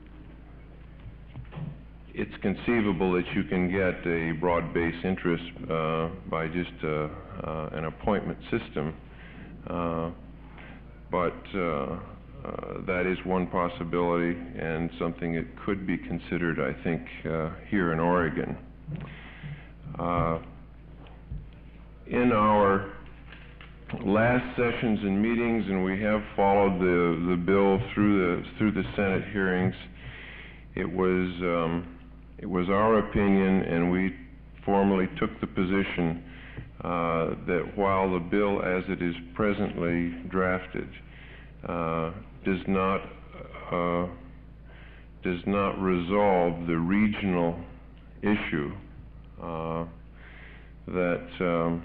[SPEAKER 12] it's conceivable that you can get a broad-based interest uh, by just uh, uh, an appointment system, uh, but uh, uh, that is one possibility and something that could be considered, I think, uh, here in Oregon. Uh, in our last sessions and meetings, and we have followed the, the bill through the, through the Senate hearings. It was, um, it was our opinion, and we formally took the position uh, that while the bill as it is presently drafted uh, does not uh, does not resolve the regional issue, uh, that um,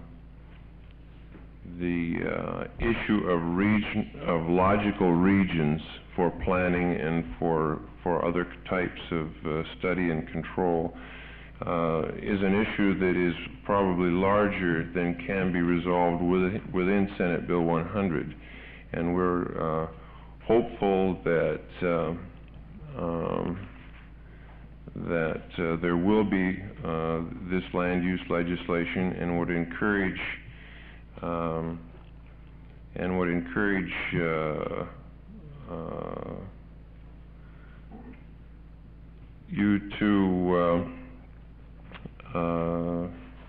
[SPEAKER 12] the uh, issue of region of logical regions for planning and for for other types of uh, study and control uh, is an issue that is probably larger than can be resolved with, within Senate Bill one hundred, and we're uh, hopeful that uh, um, that uh, there will be uh, this land use legislation, and would encourage um, and would encourage uh, uh, you to uh, uh,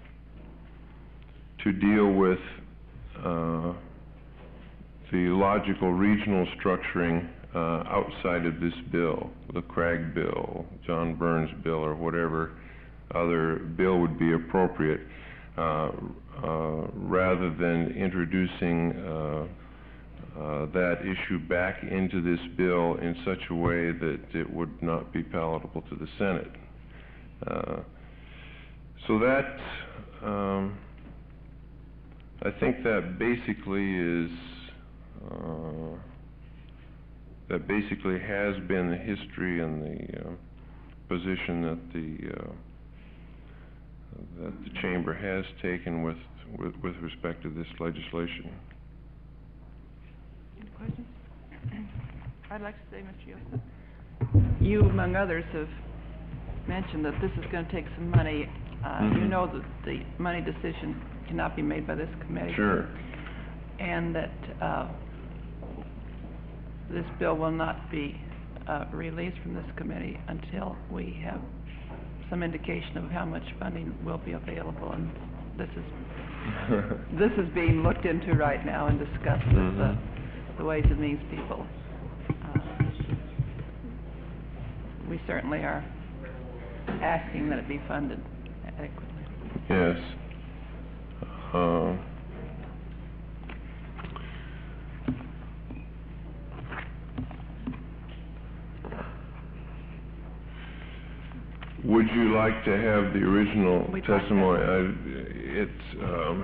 [SPEAKER 12] to deal with uh, the logical regional structuring uh, outside of this bill, the Craig bill, John Burns bill, or whatever other bill would be appropriate, uh, uh, rather than introducing uh, uh, that issue back into this bill in such a way that it would not be palatable to the Senate. Uh, so that, um, I think that basically is uh, that basically has been the history and the uh, position that the uh, that the chamber has taken with, with with respect to this legislation.
[SPEAKER 1] Any questions? I'd like to say, Mister Yosef, you, among others, have mentioned that this is going to take some money. Uh,
[SPEAKER 12] Mm-hmm.
[SPEAKER 1] You know that the money decision cannot be made by this committee.
[SPEAKER 12] Sure.
[SPEAKER 1] And that uh, this bill will not be uh, released from this committee until we have some indication of how much funding will be available. And this is this is being looked into right now and discussed with
[SPEAKER 12] Mm-hmm.
[SPEAKER 1] the, the Ways and Means people. Uh, we certainly are asking that it be funded adequately.
[SPEAKER 12] Yes. Uh, would you like to have the original
[SPEAKER 1] We'd like
[SPEAKER 12] testimony? I, it's um,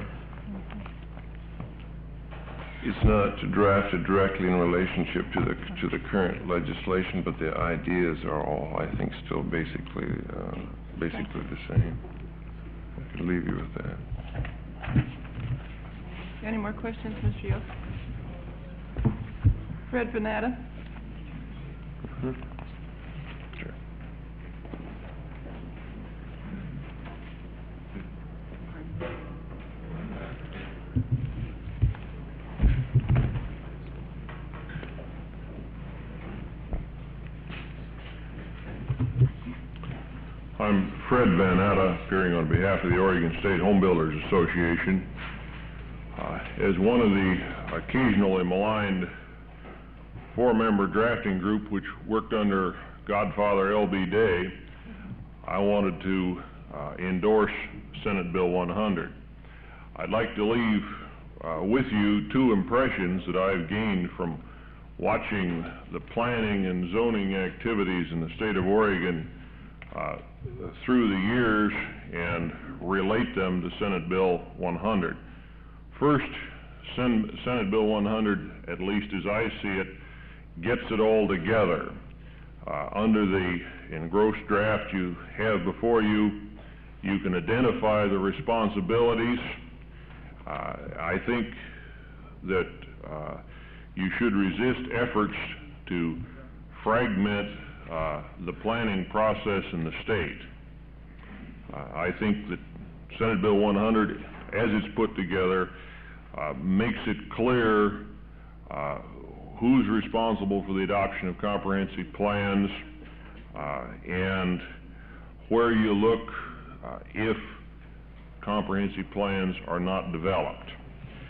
[SPEAKER 12] it's not drafted directly in relationship to the to the current legislation, but the ideas are all, I think, still basically uh, basically the same. I could leave you with that.
[SPEAKER 1] Any more questions, Mister Yost? Fred Venata?
[SPEAKER 12] Mm-hmm. Sure.
[SPEAKER 8] I'm Fred Venata, appearing on behalf of the Oregon State Home Builders Association. Uh, as one of the occasionally maligned four-member drafting group which worked under Godfather L B Day, I wanted to uh, endorse Senate Bill one hundred. I'd like to leave uh, with you two impressions that I've gained from watching the planning and zoning activities in the state of Oregon uh, through the years and relate them to Senate Bill one hundred. First, Sen Senate Bill one hundred, at least as I see it, gets it all together. Uh, under the engrossed draft you have before you, you can identify the responsibilities. Uh, I think that uh, you should resist efforts to fragment uh, the planning process in the state. Uh, I think that Senate Bill one hundred, as it's put together, uh, makes it clear uh, who's responsible for the adoption of comprehensive plans uh, and where you look uh, if comprehensive plans are not developed.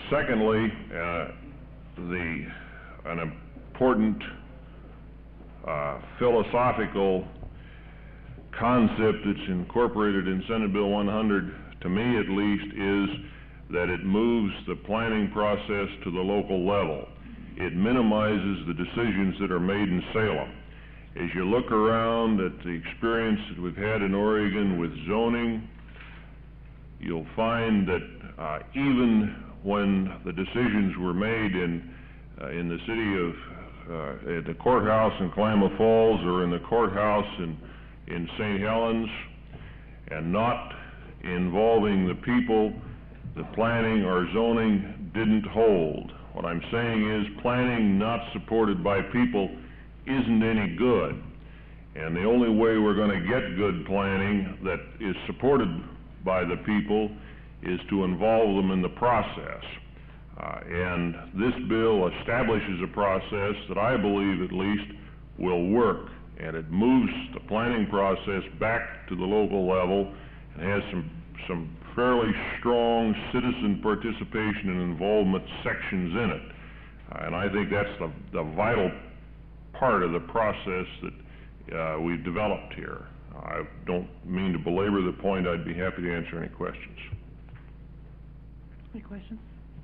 [SPEAKER 8] Secondly, uh, the, an important uh, philosophical concept that's incorporated in Senate Bill one hundred, to me at least, is that it moves the planning process to the local level. It minimizes the decisions that are made in Salem. As you look around at the experience that we've had in Oregon with zoning, you'll find that uh, even when the decisions were made in uh, in the city of uh, at the courthouse in Klamath Falls or in the courthouse in in Saint Helens, and not involving the people, the planning or zoning didn't hold. What I'm saying is planning not supported by people isn't any good. And the only way we're going to get good planning that is supported by the people is to involve them in the process. Uh, and this bill establishes a process that I believe at least will work, and it moves the planning process back to the local level and has some some fairly strong citizen participation and involvement sections in it. Uh, and I think that's the, the vital part of the process that uh, we've developed here. I don't mean to belabor the point. I'd be happy to answer any questions.
[SPEAKER 1] Any questions?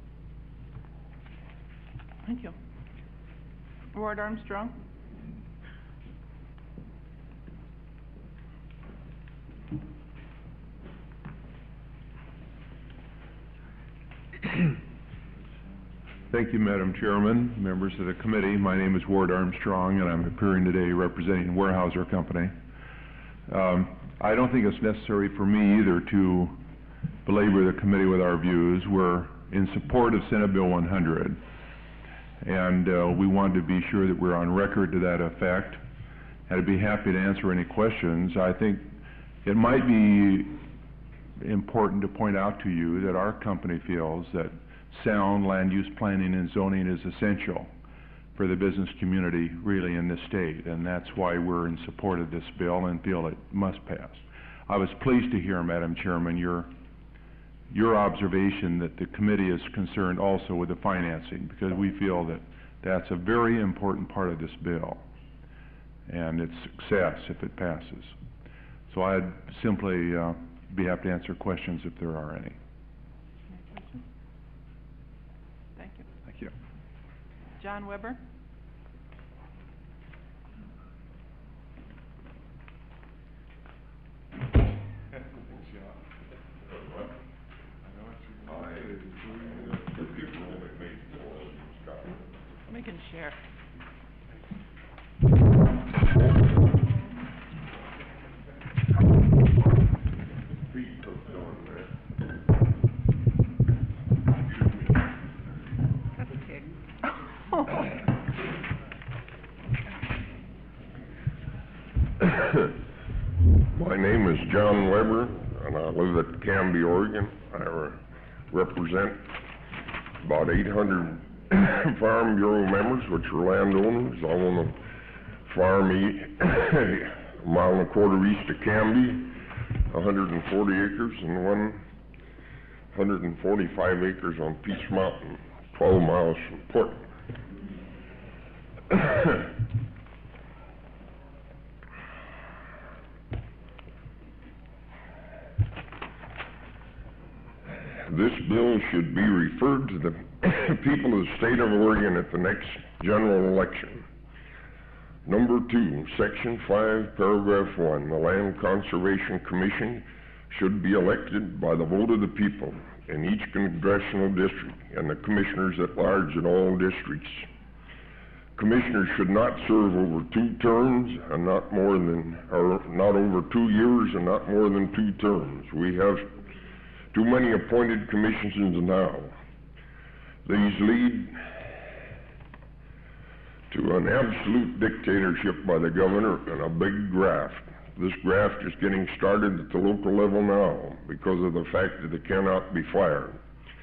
[SPEAKER 1] Thank you. Ward Armstrong?
[SPEAKER 2] Thank you, Madam Chairman, members of the committee. My name is Ward Armstrong, and I'm appearing today representing Weyerhaeuser Company. Um, I don't think it's necessary for me either to belabor the committee with our views. We're in support of Senate Bill one hundred, and uh, we wanted to be sure that we're on record to that effect. I'd be happy to answer any questions. I think it might be important to point out to you that our company feels that sound land use planning and zoning is essential for the business community really in this state, and that's why we're in support of this bill and feel it must pass. I was pleased to hear, Madam Chairman, your your observation that the committee is concerned also with the financing, because we feel that that's a very important part of this bill and its success if it passes. So I'd simply uh, be happy to answer questions if there are any.
[SPEAKER 1] Thank you.
[SPEAKER 2] Thank you.
[SPEAKER 1] John Weber? We can share. That's okay.
[SPEAKER 14] My name is John Weber, and I live at Canby, Oregon. I re- represent about eight hundred Farm Bureau members, which are landowners. I own a farm e- a mile and a quarter east of Canby, one hundred forty acres, and one hundred forty-five acres on Peace Mountain, twelve miles from Portland. This bill should be referred to the people of the state of Oregon at the next general election. Number two, section five, paragraph one, the Land Conservation Commission should be elected by the vote of the people in each congressional district and the commissioners at large in all districts. Commissioners should not serve over two terms and not more than, or not over two years and not more than two terms. We have too many appointed commissions now. These lead to an absolute dictatorship by the governor and a big graft. This graft is getting started at the local level now because of the fact that it cannot be fired.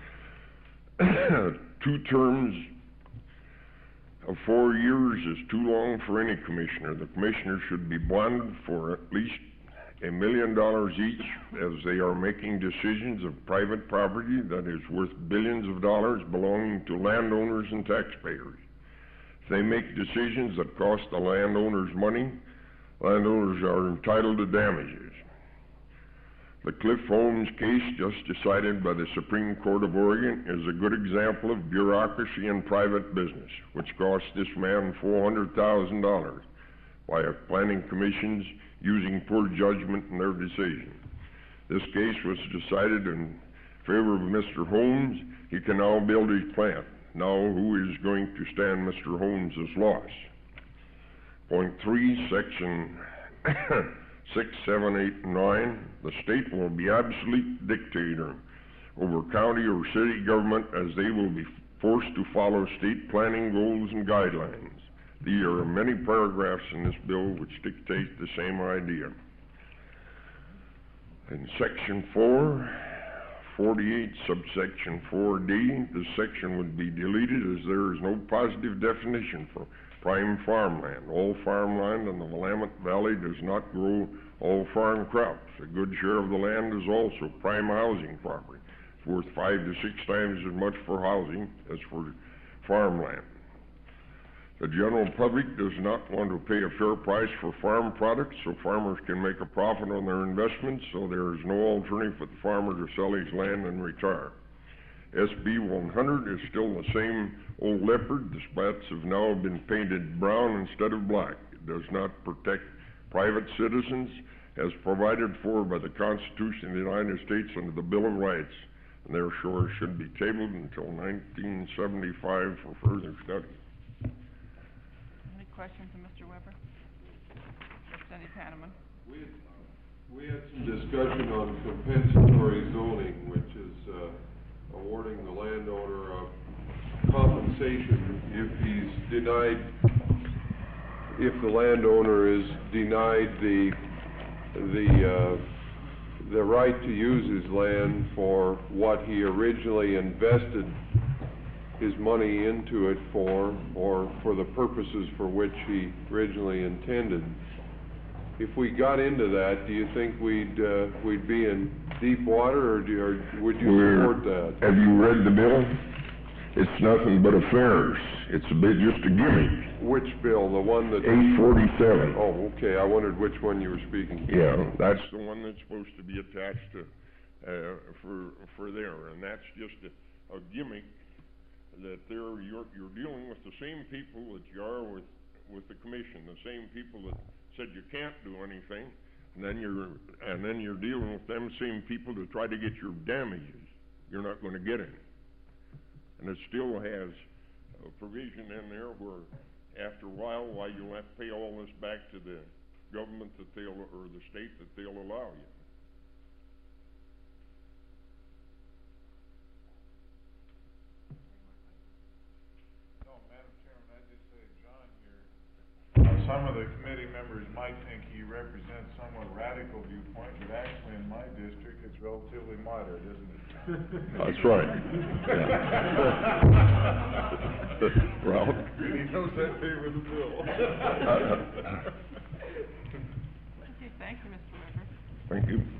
[SPEAKER 14] Two terms of four years is too long for any commissioner. The commissioner should be bonded for at least a million dollars each as they are making decisions of private property that is worth billions of dollars belonging to landowners and taxpayers. If they make decisions that cost the landowners money, landowners are entitled to damages. The Cliff Homes case just decided by the Supreme Court of Oregon is a good example of bureaucracy in private business, which cost this man four hundred thousand dollars by a planning commission's using poor judgment in their decision. This case was decided in favor of Mister Holmes. He can now build his plant. Now who is going to stand Mister Holmes' loss? Point three, section six, seven, eight, and nine, the state will be absolute dictator over county or city government as they will be forced to follow state planning goals and guidelines. There are many paragraphs in this bill which dictate the same idea. In section four, forty-eight, subsection four D, this section would be deleted as there is no positive definition for prime farmland. All farmland in the Willamette Valley does not grow all farm crops. A good share of the land is also prime housing property. It's worth five to six times as much for housing as for farmland. The general public does not want to pay a fair price for farm products so farmers can make a profit on their investments, so there is no alternative for the farmer to sell his land and retire. S B one hundred is still the same old leopard. The spots have now been painted brown instead of black. It does not protect private citizens as provided for by the Constitution of the United States under the Bill of Rights, and therefore should be tabled until nineteen seventy-five for further study.
[SPEAKER 3] Any questions of Mister Weber? Representative Hanneman?
[SPEAKER 13] We had, we had some discussion on compensatory zoning, which is uh, awarding the landowner uh, compensation if he's denied, if the landowner is denied the the uh, the right to use his land for what he originally invested his money into it for, or for the purposes for which he originally intended. If we got into that, do you think we'd uh, we'd be in deep water, or, do you, or would you
[SPEAKER 14] We're,
[SPEAKER 13] support that?
[SPEAKER 14] Have you read the bill? It's nothing but a farce. It's a bit just a gimmick.
[SPEAKER 13] Which bill? The one that...
[SPEAKER 14] eight forty-seven.
[SPEAKER 13] Oh, okay. I wondered which one you were speaking to.
[SPEAKER 14] Yeah, that's the one that's supposed to be attached to, uh, for, for there, and that's just a, a gimmick that there, you're, you're dealing with the same people that you are with, with the commission, the same people that said you can't do anything, and then you're, and then you're dealing with them same people to try to get your damages. You're not gonna get any. And it still has a provision in there where after a while, why you'll have to pay all this back to the government that they'll, or the state that they'll allow you.
[SPEAKER 15] No, Madam Chairman, I just say, John here, uh, some of the committee members might think he represents somewhat radical viewpoint, but actually in my district, it's relatively moderate, isn't it?
[SPEAKER 14] That's right. Well.
[SPEAKER 15] And he knows that favors the bill.
[SPEAKER 3] Okay, thank you, Mister Weber.
[SPEAKER 14] Thank you.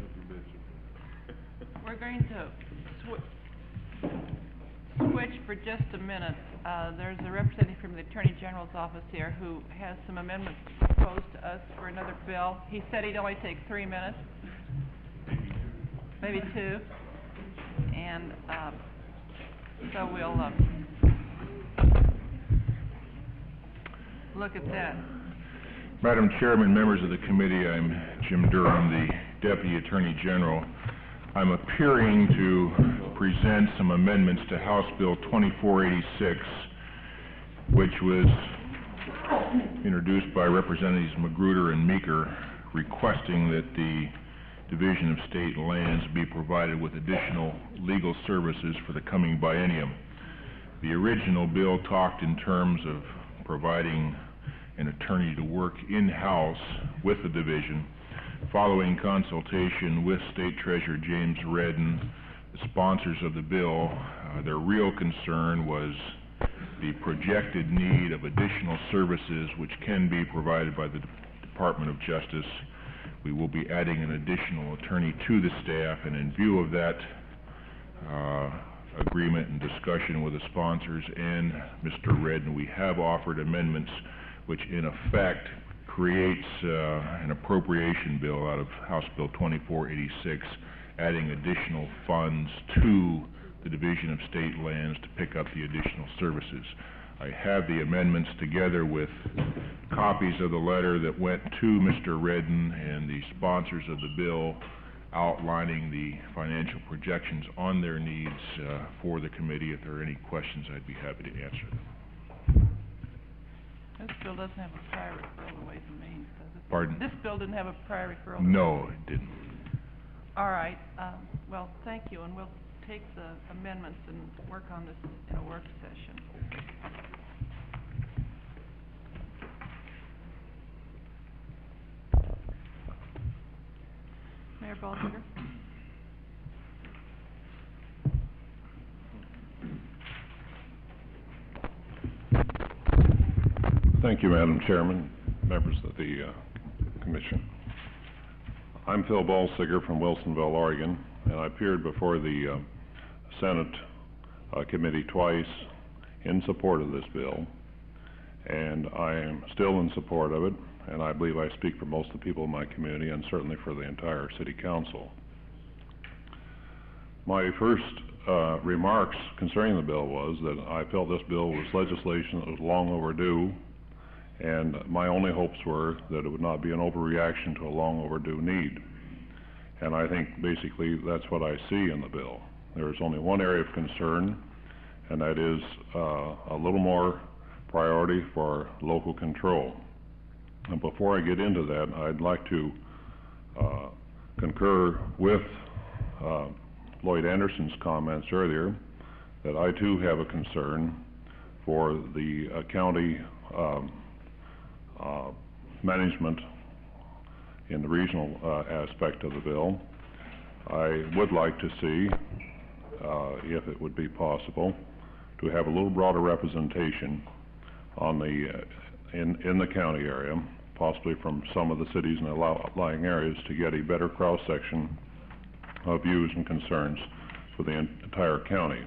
[SPEAKER 3] We're going to swi- switch for just a minute. Uh, there's a representative from the Attorney General's office here who has some amendments proposed to us for another bill. He said he'd only take three minutes, maybe two, and um, so we'll uh, look at that.
[SPEAKER 16] Madam Chairman, members of the committee, I'm Jim Durham, the Deputy Attorney General. I'm appearing to present some amendments to House Bill twenty-four eighty-six, which was introduced by Representatives Magruder and Meeker, requesting that the Division of State Lands be provided with additional legal services for the coming biennium. The original bill talked in terms of providing an attorney to work in-house with the division. Following consultation with State Treasurer James Redden, the sponsors of the bill, uh, their real concern was the projected need of additional services which can be provided by the Department of Justice We will be adding an additional attorney to the staff, and in view of that uh, agreement and discussion with the sponsors and Mister Redden, we have offered amendments which in effect creates uh, an appropriation bill out of House Bill twenty-four eighty-six, adding additional funds to the Division of State Lands to pick up the additional services. I have the amendments together with copies of the letter that went to Mister Redden and the sponsors of the bill, outlining the financial projections on their needs uh, for the committee. If there are any questions, I'd be happy to answer them.
[SPEAKER 1] This bill doesn't have a prior referral to Ways and Means, does it?
[SPEAKER 16] Pardon?
[SPEAKER 1] This bill didn't have a prior referral to
[SPEAKER 16] No, it didn't.
[SPEAKER 1] All right, um, well, thank you, and we'll take the amendments and work on this in a work session. Mayor Baldinger?
[SPEAKER 8] Thank you, Madam Chairman, members of the uh, Commission. I'm Phil Balsiger from Wilsonville, Oregon, and I appeared before the uh, Senate uh, committee twice in support of this bill, and I am still in support of it, and I believe I speak for most of the people in my community and certainly for the entire City Council. My first uh, remarks concerning the bill was that I felt this bill was legislation that was long overdue, and my only hopes were that it would not be an overreaction to a long overdue need. And I think basically that's what I see in the bill. There is only one area of concern, and that is uh, a little more priority for local control. And before I get into that, I'd like to uh, concur with uh, Lloyd Anderson's comments earlier that I too have a concern for the uh, county um, uh, management in the regional uh, aspect of the bill. I would like to see, uh, if it would be possible, to have a little broader representation on the uh, in in the county area, possibly from some of the cities and outlying areas, to get a better cross-section of views and concerns for the entire county.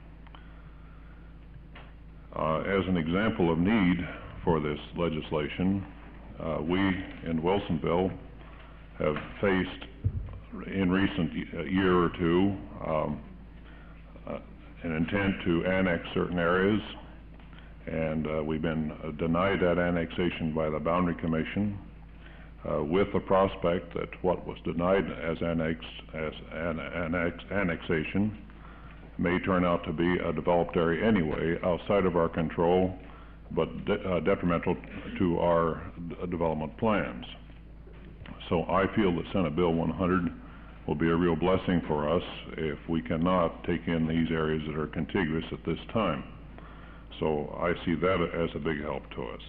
[SPEAKER 8] Uh, as an example of need for this legislation, uh, we in Wilsonville have faced in recent year or two um, uh, an intent to annex certain areas, and uh, we've been uh, denied that annexation by the Boundary Commission, uh, with the prospect that what was denied as annexed as an annex annexation may turn out to be a developed area anyway, outside of our control, but de uh, detrimental to our d development plans. So I feel that Senate Bill one hundred will be a real blessing for us if we cannot take in these areas that are contiguous at this time. So I see that as a big help to us.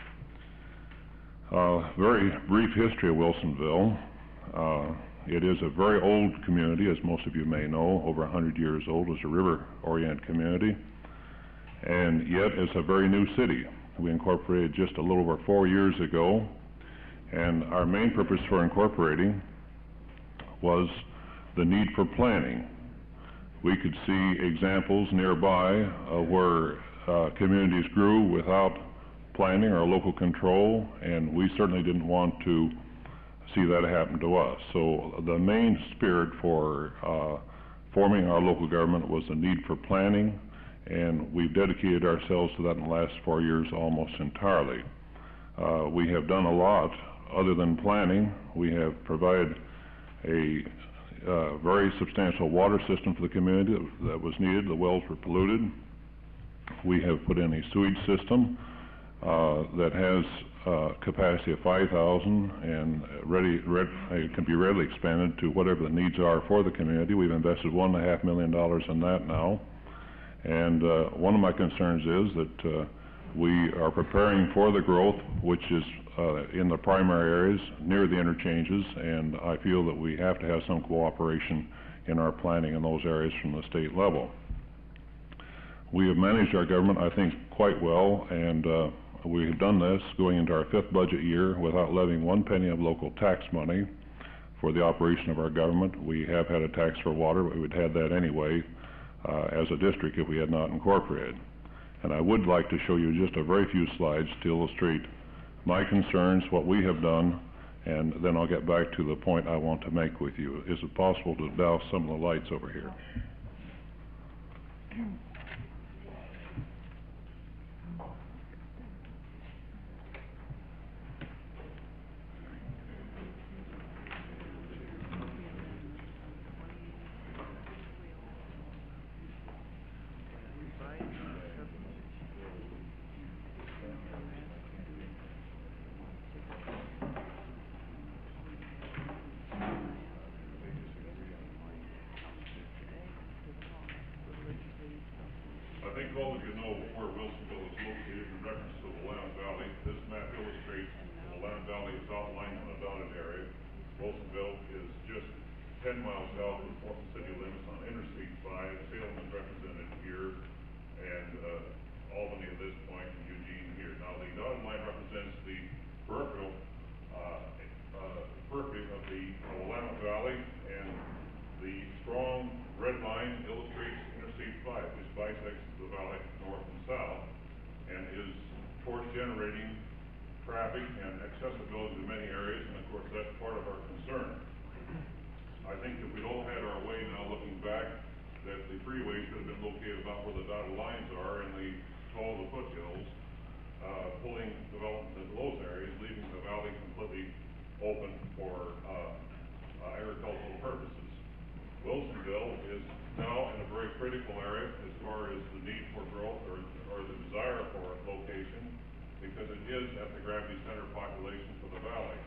[SPEAKER 8] Uh, very brief history of Wilsonville. Uh, it is a very old community, as most of you may know, over one hundred years old. It's a river-oriented community, and yet it's a very new city. We incorporated just a little over four years ago, and our main purpose for incorporating was the need for planning. We could see examples nearby uh, where uh, communities grew without planning or local control, and we certainly didn't want to see that happen to us. So the main spirit for uh, forming our local government was the need for planning, and we've dedicated ourselves to that in the last four years almost entirely. Uh, we have done a lot other than planning. We have provided a uh, very substantial water system for the community that, that was needed. The wells were polluted. We have put in a sewage system uh, that has uh, capacity of five thousand and ready, ready, it can be readily expanded to whatever the needs are for the community. We've invested one and a half million dollars in that now. And uh, one of my concerns is that uh, we are preparing for the growth, which is uh, in the primary areas near the interchanges, and I feel that we have to have some cooperation in our planning in those areas from the state level. We have managed our government, I think, quite well, and uh, we have done this going into our fifth budget year without levying one penny of local tax money for the operation of our government. We have had a tax for water, but we'd had that anyway uh, as a district if we had not incorporated. And I would like to show you just a very few slides to illustrate my concerns, what we have done, and then I'll get back to the point I want to make with you. Is it possible to douse some of the lights over here?
[SPEAKER 17] I think all of you know where Wilsonville is located in reference to the Willamette Valley. This map illustrates the Willamette Valley is outlined in a dotted area. Wilsonville is just ten miles south of the Portland city limits on Interstate five. Salem is represented here, and uh, Albany at this point, and Eugene here. Now, the dotted line represents the peripheral, uh, uh, periphery of the uh, Willamette Valley, and the strong red line illustrates Interstate five, which bisects the valley north and south, and is force generating traffic and accessibility to many areas, and of course that's part of our concern. I think if we'd all had our way now, looking back, that the freeway should have been located about where the dotted lines are in the tall of the foothills, uh, pulling development into those areas, leaving the valley completely open for uh, uh, agricultural purposes. Wilsonville is now in a very critical area as far as the need for growth or, or the desire for location, because it is at the gravity center population for the valley.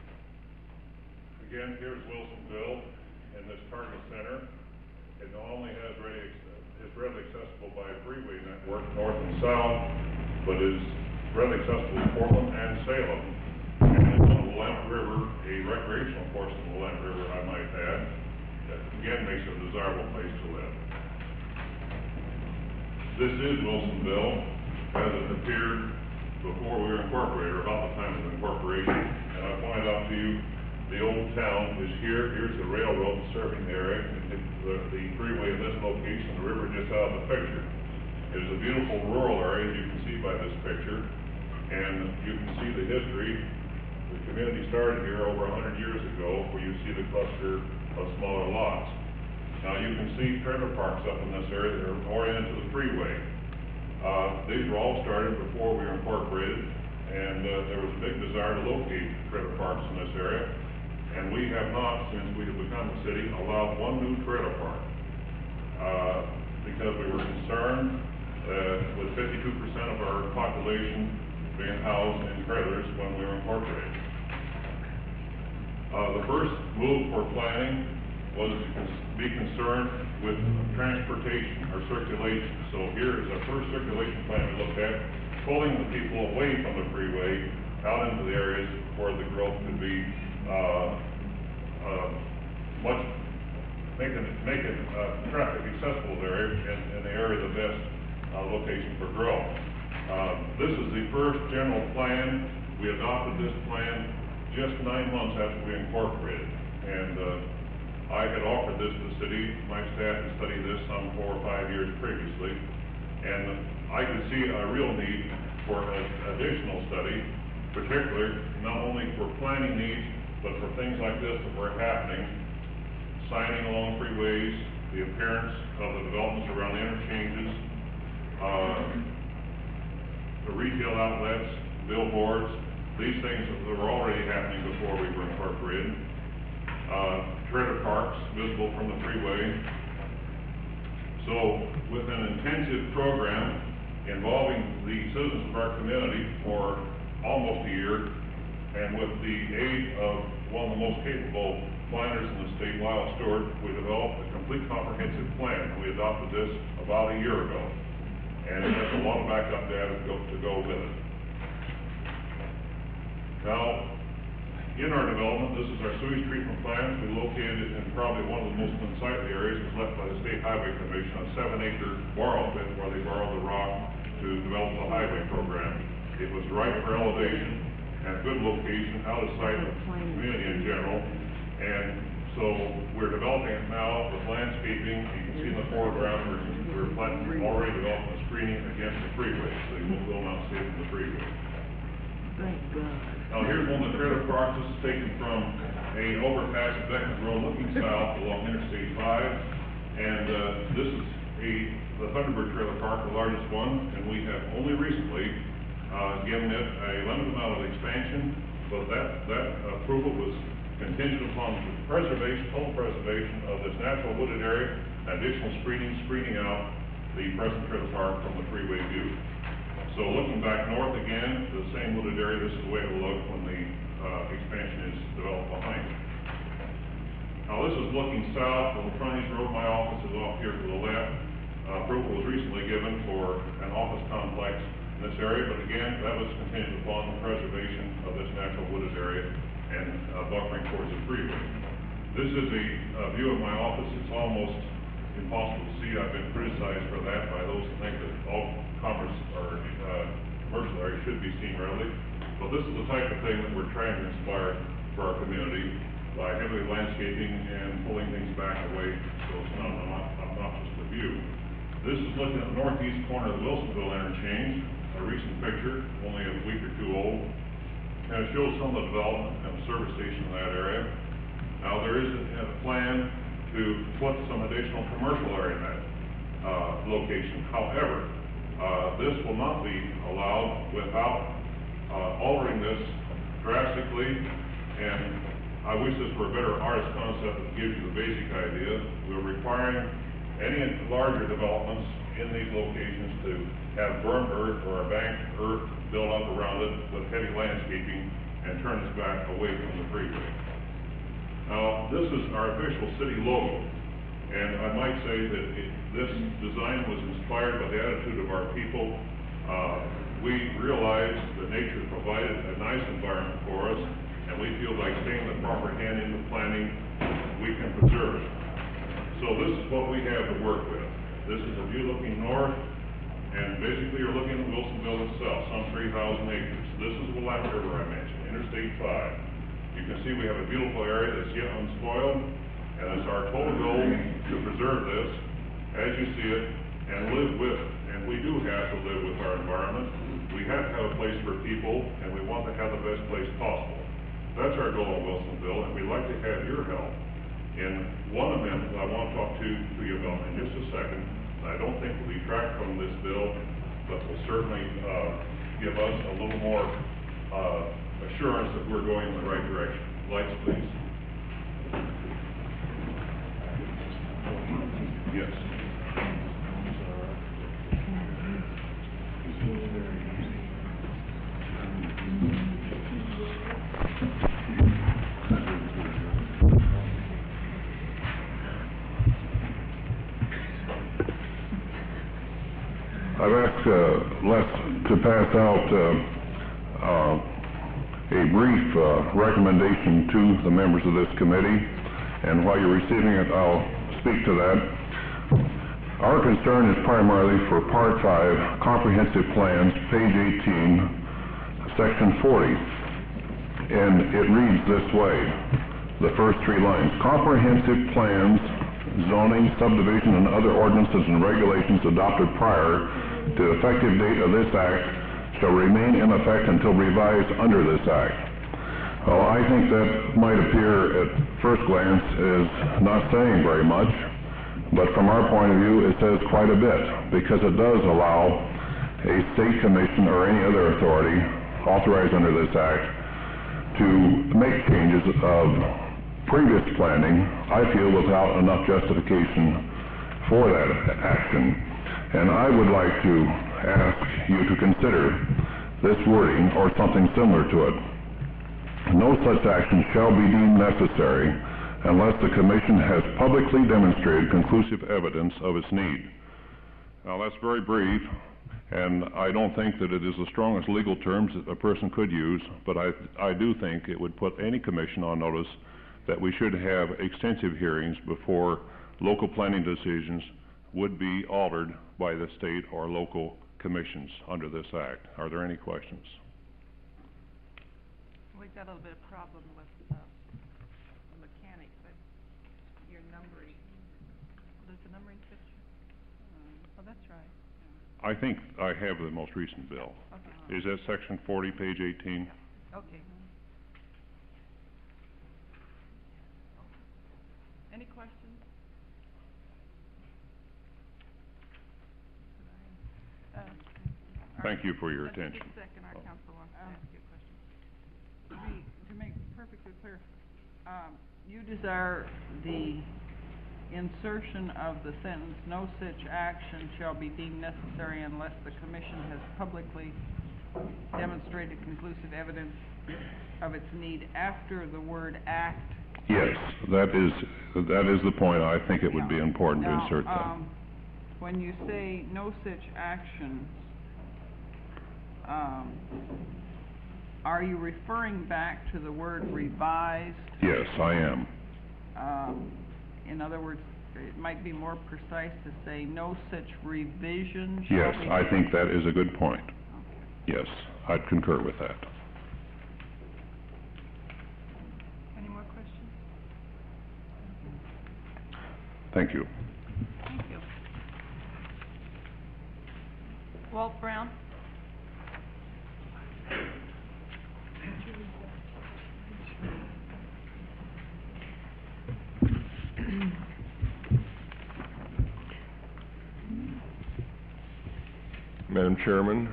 [SPEAKER 17] Again, here's Wilsonville in this target center. It not only has ready, is readily accessible by a freeway network north and south, but is readily accessible to Portland and Salem. And it's on the Willamette River, a recreational portion of the Willamette River, I might add. That again makes it a desirable place to live. This is Wilsonville as it appeared before we were incorporated, or about the time of incorporation. And I pointed out to you the old town is here. Here's the railroad serving the area, and the, the freeway in this location, the river just out of the picture. It is a beautiful rural area, as you can see by this picture, and you can see the history. The community started here over one hundred years ago, where you see the cluster of smaller lots. Now you can see trailer parks up in this area that are oriented to the freeway. Uh, these were all started before we were incorporated, and uh, there was a big desire to locate trailer parks in this area, and we have not, since we have become a city, allowed one new trailer park, uh, because we were concerned uh, with fifty-two percent of our population being housed in trailers when we were incorporated. Uh, the first move for planning was to cons- be concerned with transportation or circulation. So here is our first circulation plan we looked at, pulling the people away from the freeway out into the areas where the growth could be uh, uh, much, making making uh, traffic accessible there in, in the area the best uh, location for growth. Uh, this is the first general plan. We adopted this plan just nine months after we incorporated. And uh, I had offered this to the city. My staff had studied this some four or five years previously. And I could see a real need for an additional study, particularly not only for planning needs, but for things like this that were happening, signing along freeways, the appearance of the developments around the interchanges, uh, the retail outlets, billboards, these things that were already happening before we were incorporated. Uh, trailer parks visible from the freeway. So with an intensive program involving the citizens of our community for almost a year, and with the aid of one of the most capable planners in the state, Lyle Stewart, we developed a complete comprehensive plan. We adopted this about a year ago, and it has a lot of backup data to go, to go with it. Now, in our development, this is our sewage treatment plant. We located it in probably one of the most unsightly areas. It was left by the State Highway Commission, a seven acre borrow pit where they borrowed the rock to develop the highway program. It was right for elevation and good location, out of sight of the community in general. And so we're developing it now with landscaping. You can see in the foreground, we're, we're planting, already developing screening against the freeway, so you will not see it from the freeway.
[SPEAKER 3] Thank God.
[SPEAKER 17] Now, here's one of the trailer parks. This is taken from a overpass at Beckett Road looking south along Interstate five. And, uh, this is a, the Thunderbird Trailer Park, the largest one, and we have only recently, uh, given it a limited amount of expansion, but that, that approval was contingent upon the preservation, total preservation of this natural wooded area, additional screening, screening out the present trailer park from the freeway view. So looking back north again, to the same wooded area, this is the way it will look when the, uh, expansion is developed behind it. Now, this is looking south on the frontage road. My office is off here to the left. Uh, approval was recently given for an office complex in this area, but again, that was contingent upon the preservation of this natural wooded area and uh, buffering towards the freeway. This is a, a view of my office. It's almost impossible to see. I've been criticized for that by those who think that all commerce or uh, commercial areas should be seen readily. But this is the type of thing that we're trying to inspire for our community by heavily landscaping and pulling things back away so it's not an obnoxious to view. This is looking at the northeast corner of the Wilsonville interchange, a recent picture, only a week or two old. And it shows some of the development of a service station in that area. Now, there is a, a plan to put some additional commercial area in that uh, location. However, uh, this will not be allowed without uh, altering this drastically. And I wish this were a better artist concept that gives you the basic idea. We're requiring any larger developments in these locations to have berm earth or a banked earth built up around it with heavy landscaping and turn us back away from the freeway. Now, this is our official city logo, and I might say that it, this design was inspired by the attitude of our people. Uh, we realize that nature provided a nice environment for us, and we feel like taking the proper hand into planning, we can preserve it. So this is what we have to work with. This is a view looking north, and basically you're looking at Wilsonville itself, some three thousand acres. This is the Willamette River I mentioned, Interstate five. You can see we have a beautiful area that's yet unspoiled, and it's our total goal to preserve this as you see it and live with it. And we do have to live with our environment. We have to have a place for people, and we want to have the best place possible. That's our goal in Wilsonville, and we'd like to have your help in one amendment that I want to talk to, to you about in just a second. I don't think will detract from this bill, but will certainly uh, give us a little more uh, assurance that we're going in the right direction. Lights, please. Yes.
[SPEAKER 14] I've asked uh, Les to pass out uh, uh, a brief uh, recommendation to the members of this committee, and while you're receiving it, I'll speak to that. Our concern is primarily for Part five, Comprehensive Plans, page eighteen, Section forty, and it reads this way, the first three lines: comprehensive plans, zoning, subdivision, and other ordinances and regulations adopted prior to the effective date of this act shall remain in effect until revised under this act. Well, I think that might appear at first glance as not saying very much, but from our point of view, it says quite a bit, because it does allow a state commission or any other authority authorized under this act to make changes of previous planning, I feel, without enough justification for that action. And I would like to ask you to consider this wording or something similar to it. No such action shall be deemed necessary unless the Commission has publicly demonstrated conclusive evidence of its need. Now, that's very brief, and I don't think that it is the strongest legal terms that a person could use, but I, I do think it would put any commission on notice that we should have extensive hearings before local planning decisions would be altered by the state or local
[SPEAKER 15] commissions under this act. Are there any questions?
[SPEAKER 1] We've got a little bit of problem with, uh, the mechanics, but your numbering, does the numbering fit you? Oh, that's right.
[SPEAKER 15] I think I have the most recent bill.
[SPEAKER 1] Okay.
[SPEAKER 15] Is that section forty, page eighteen?
[SPEAKER 1] Okay. Any questions? Uh,
[SPEAKER 15] Thank you for your
[SPEAKER 1] Just
[SPEAKER 15] attention.
[SPEAKER 1] a second, our council wants to
[SPEAKER 3] Um,
[SPEAKER 1] ask you a question.
[SPEAKER 3] To be, to make perfectly clear, um, you desire the insertion of the sentence, "No such action shall be deemed necessary unless the commission has publicly demonstrated conclusive evidence of its need," after the word "act"?
[SPEAKER 15] Yes, that is, that is the point. I think it would be important to
[SPEAKER 3] Now,
[SPEAKER 15] insert that.
[SPEAKER 3] um, when you say "no such actions," um, are you referring back to the word "revised"?
[SPEAKER 15] Yes, I am.
[SPEAKER 3] Um, in other words, it might be more precise to say "no such revision shall
[SPEAKER 15] Yes,
[SPEAKER 3] be..."
[SPEAKER 15] I think that is a good point. Yes, I'd concur with that.
[SPEAKER 1] Any more questions?
[SPEAKER 15] Thank you.
[SPEAKER 1] Thank you. Walt Brown?
[SPEAKER 14] Madam Chairman,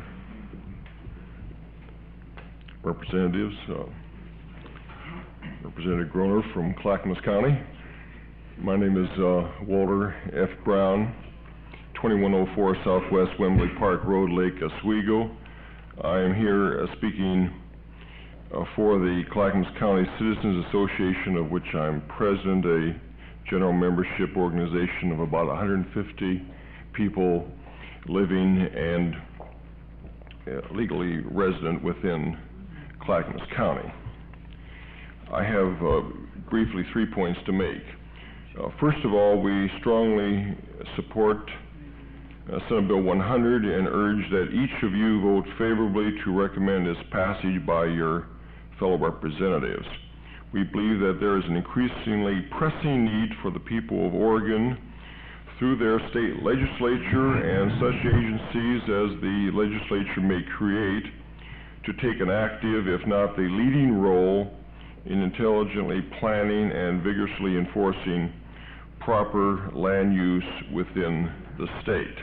[SPEAKER 14] representatives, uh, Representative Groner from Clackamas County. My name is uh, Walter F. Brown, twenty-one oh four Southwest Wembley Park Road, Lake Oswego. I am here uh, speaking uh, for the Clackamas County Citizens Association, of which I'm president, a general membership organization of about one hundred fifty people living and uh, legally resident within Clackamas County. I have uh, briefly three points to make. Uh, first of all, we strongly support uh, Senate Bill one hundred and urge that each of you vote favorably to recommend its passage by your fellow representatives. We believe that there is an increasingly pressing need for the people of Oregon through their state legislature and such agencies as the legislature may create to take an active, if not the leading role in intelligently planning and vigorously enforcing proper land use within the state.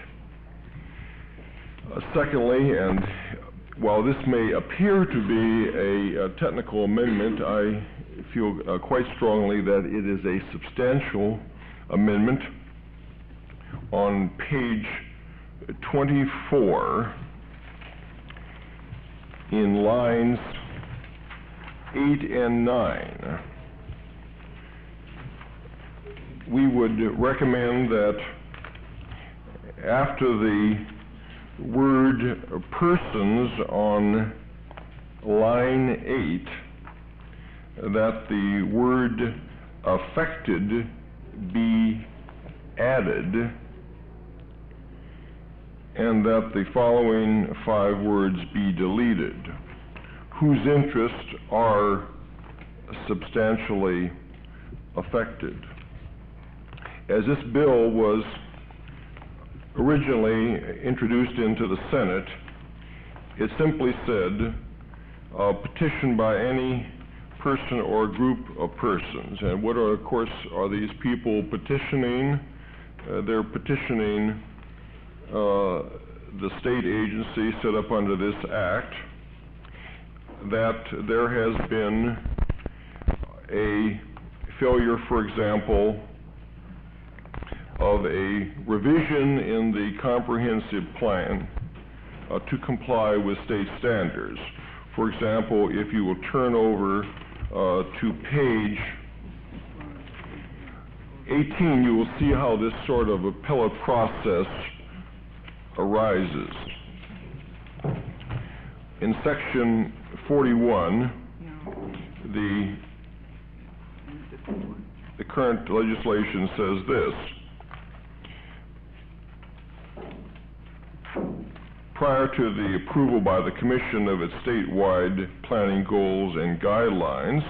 [SPEAKER 14] Uh, secondly, and while this may appear to be a, a technical amendment, I feel uh, quite strongly that it is a substantial amendment. On page twenty-four, in lines eight and nine, we would recommend that after the word persons on line eight, that the word affected be added, and that the following five words be deleted: whose interests are substantially affected. As this bill was originally introduced into the Senate, it simply said, uh, petition by any person or group of persons. And what are, of course, are these people petitioning? Uh, they're petitioning uh, the state agency set up under this act that there has been a failure, for example, of a revision in the comprehensive plan uh, to comply with state standards. For example, if you will turn over uh, to page eighteen, you will see how this sort of appellate process arises. In section forty-one, the the current legislation says this: prior to the approval by the Commission of its statewide planning goals and guidelines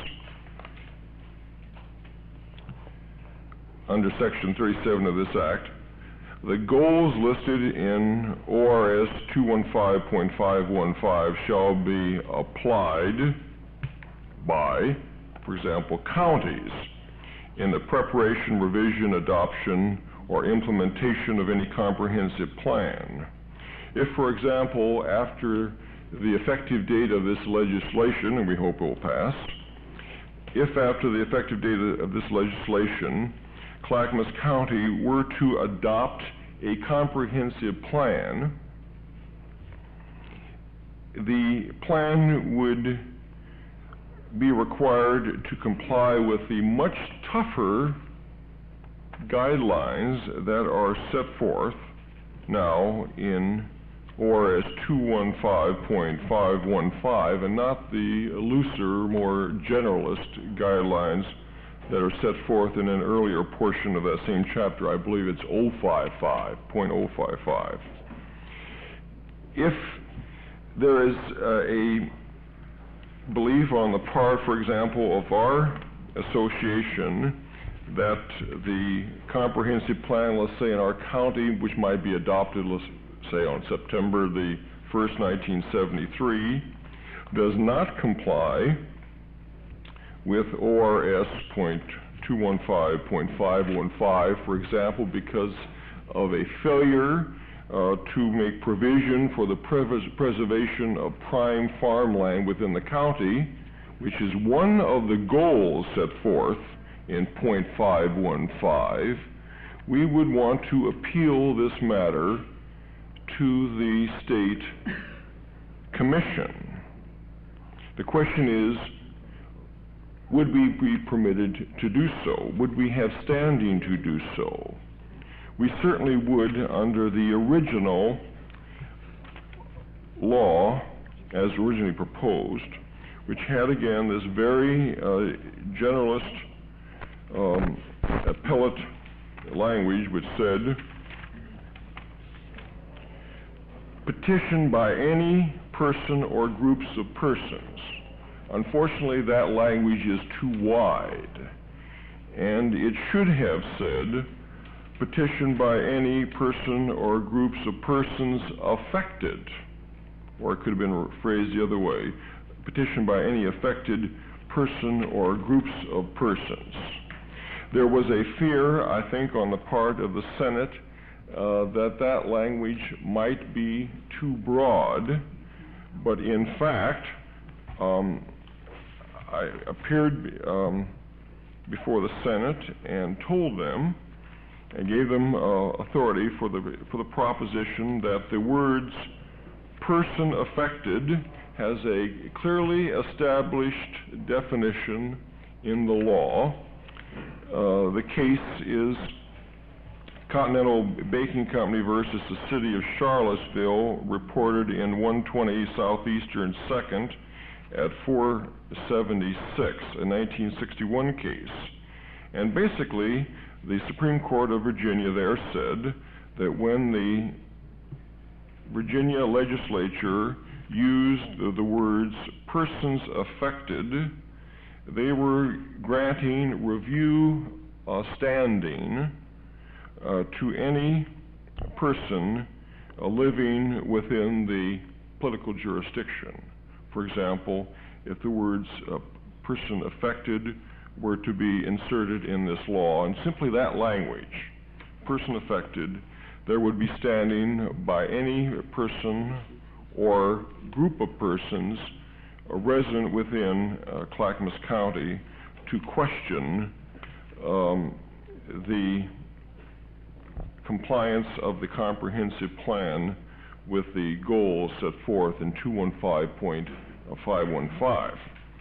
[SPEAKER 14] under Section thirty-seven of this Act. The goals listed in O R S two fifteen point five one five shall be applied by, for example, counties in the preparation, revision, adoption, or implementation of any comprehensive plan. If, for example, after the effective date of this legislation, and we hope it will pass, if after the effective date of this legislation, Clackamas County were to adopt a comprehensive plan, the plan would be required to comply with the much tougher guidelines that are set forth now in O R S two fifteen point five one five, and not the looser, more generalist guidelines that are set forth in an earlier portion of that same chapter. I believe it's oh five five point oh five five. If there is uh, a belief on the part, for example, of our association that the comprehensive plan, let's say in our county, which might be adopted, let's say on September the first, nineteen seventy-three, does not comply with O R S two fifteen point five one five, for example, because of a failure uh, to make provision for the pres preservation of prime farmland within the county, which is one of the goals set forth in point five one five, we would want to appeal this matter to the state commission. The question is, would we be permitted to do so? Would we have standing to do so? We certainly would under the original law as originally proposed, which had again this very uh, generalist um, appellate language which said, petition by any person or groups of persons. Unfortunately, that language is too wide, and it should have said, petition by any person or groups of persons affected, or it could have been phrased the other way, petition by any affected person or groups of persons. There was a fear, I think, on the part of the Senate uh, that that language might be too broad, but in fact, um, I appeared um, before the Senate and told them and gave them uh, authority for the for the proposition that the words person affected has a clearly established definition in the law. Uh, the case is Continental Baking Company versus the City of Charlottesville, reported in one twenty Southeastern second at four seventy-six, a nineteen sixty-one case. And basically, the Supreme Court of Virginia there said that when the Virginia legislature used the, the words persons affected, they were granting review uh, standing uh, to any person uh, living within the political jurisdiction. For example, if the words uh, person affected were to be inserted in this law, and simply that language, person affected, there would be standing by any person or group of persons a resident within uh, Clackamas County to question um, the compliance of the comprehensive plan with the goals set forth in two fifteen point five one five.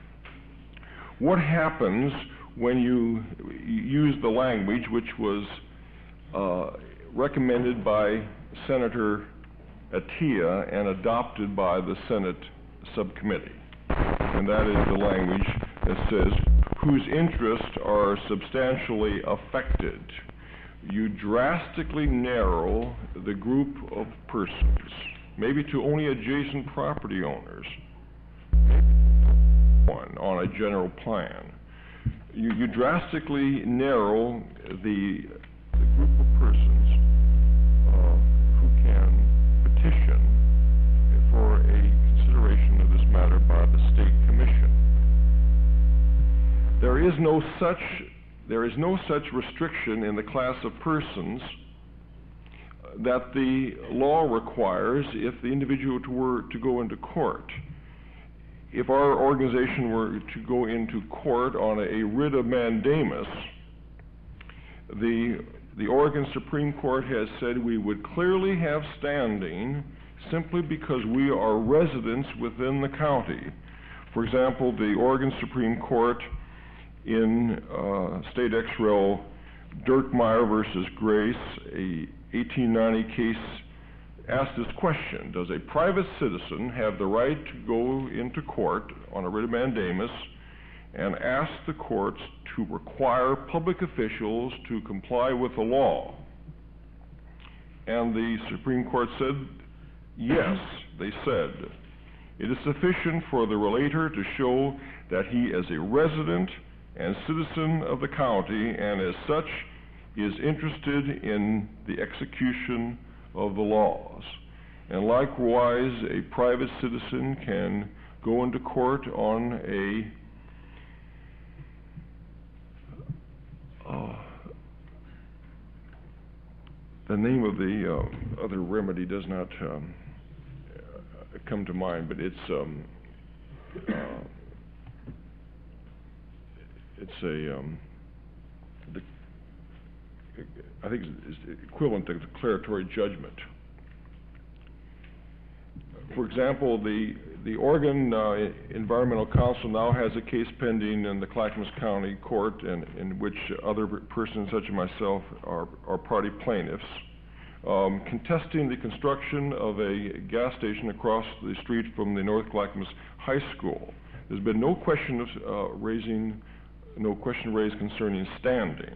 [SPEAKER 14] What happens when you use the language which was uh, recommended by Senator Atiyeh and adopted by the Senate subcommittee? And that is the language that says, whose interests are substantially affected. You drastically narrow the group of persons.
[SPEAKER 12] maybe to only adjacent property owners, one on a general plan. You, you drastically narrow the, the group of persons uh, who can petition for a consideration of this matter by the State Commission. There is no such, there is no such restriction in the class of persons that the law requires if the individual were to go into court. If our organization were to go into court on a writ of mandamus, the, the Oregon Supreme Court has said we would clearly have standing simply because we are residents within the county. For example, the Oregon Supreme Court in uh, State Ex Rel. Dirkmeyer versus Grace, a eighteen ninety case, asked this question: does a private citizen have the right to go into court on a writ of mandamus and ask the courts to require public officials to comply with the law? And the Supreme Court said, yes. They said, it is sufficient for the relator to show that he is a resident and citizen of the county, and as such is interested in the execution of the laws. And likewise, a private citizen can go into court on a uh, the name of the uh, other remedy does not um, uh, come to mind, but it's um, uh, it's a um, the, I think it's equivalent to declaratory judgment. For example, the the Oregon uh, Environmental Council now has a case pending in the Clackamas County Court, and in which other persons such as myself are, are party plaintiffs, um, contesting the construction of a gas station across the street from the North Clackamas High School. There's been no question of uh, raising, no question raised concerning standing.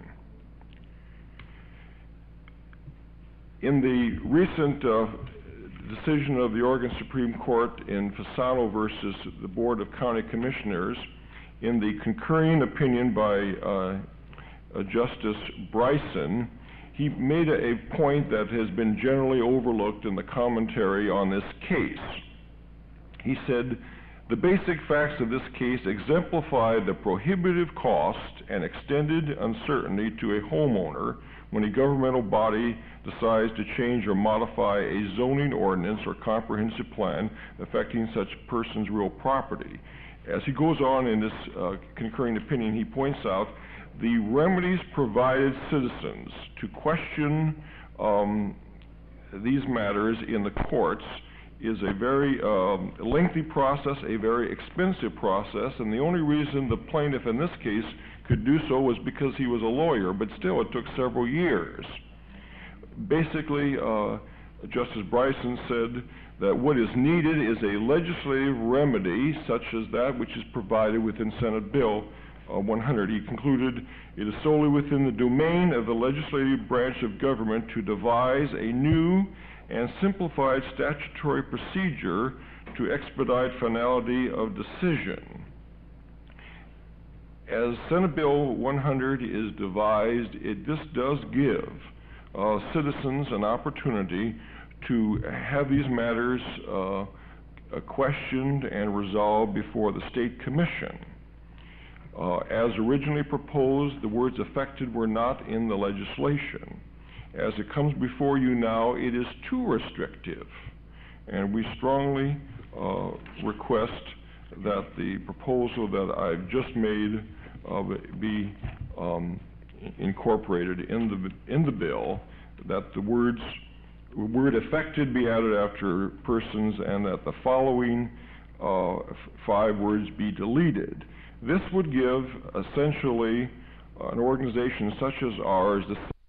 [SPEAKER 12] In the recent uh, decision of the Oregon Supreme Court in Fasano versus the Board of County Commissioners, in the concurring opinion by uh, uh, Justice Bryson, he made a, a point that has been generally overlooked in the commentary on this case. He said, the basic facts of this case exemplify the prohibitive cost and extended uncertainty to a homeowner when a governmental body decides to change or modify a zoning ordinance or comprehensive plan affecting such person's real property. As he goes on in this uh, concurring opinion, he points out the remedies provided citizens to question um, these matters in the courts is a very um, lengthy process, a very expensive process, and the only reason the plaintiff in this case could do so was because he was a lawyer, but still it took several years. Basically, uh, Justice Bryson said that what is needed is a legislative remedy such as that which is provided within Senate Bill uh, one hundred. He concluded it is solely within the domain of the legislative branch of government to devise a new and simplified statutory procedure to expedite finality of decision. As Senate Bill one hundred is devised, it this does give uh, citizens an opportunity to have these matters uh, uh, questioned and resolved before the State Commission. Uh, as originally proposed, the words affected were not in the legislation. As it comes before you now, it is too restrictive, and we strongly uh, request that the proposal that I've just made uh, be um, incorporated in the in the bill, that the words word affected be added after persons, and that the following uh, five words be deleted. This would give essentially an organization such as ours the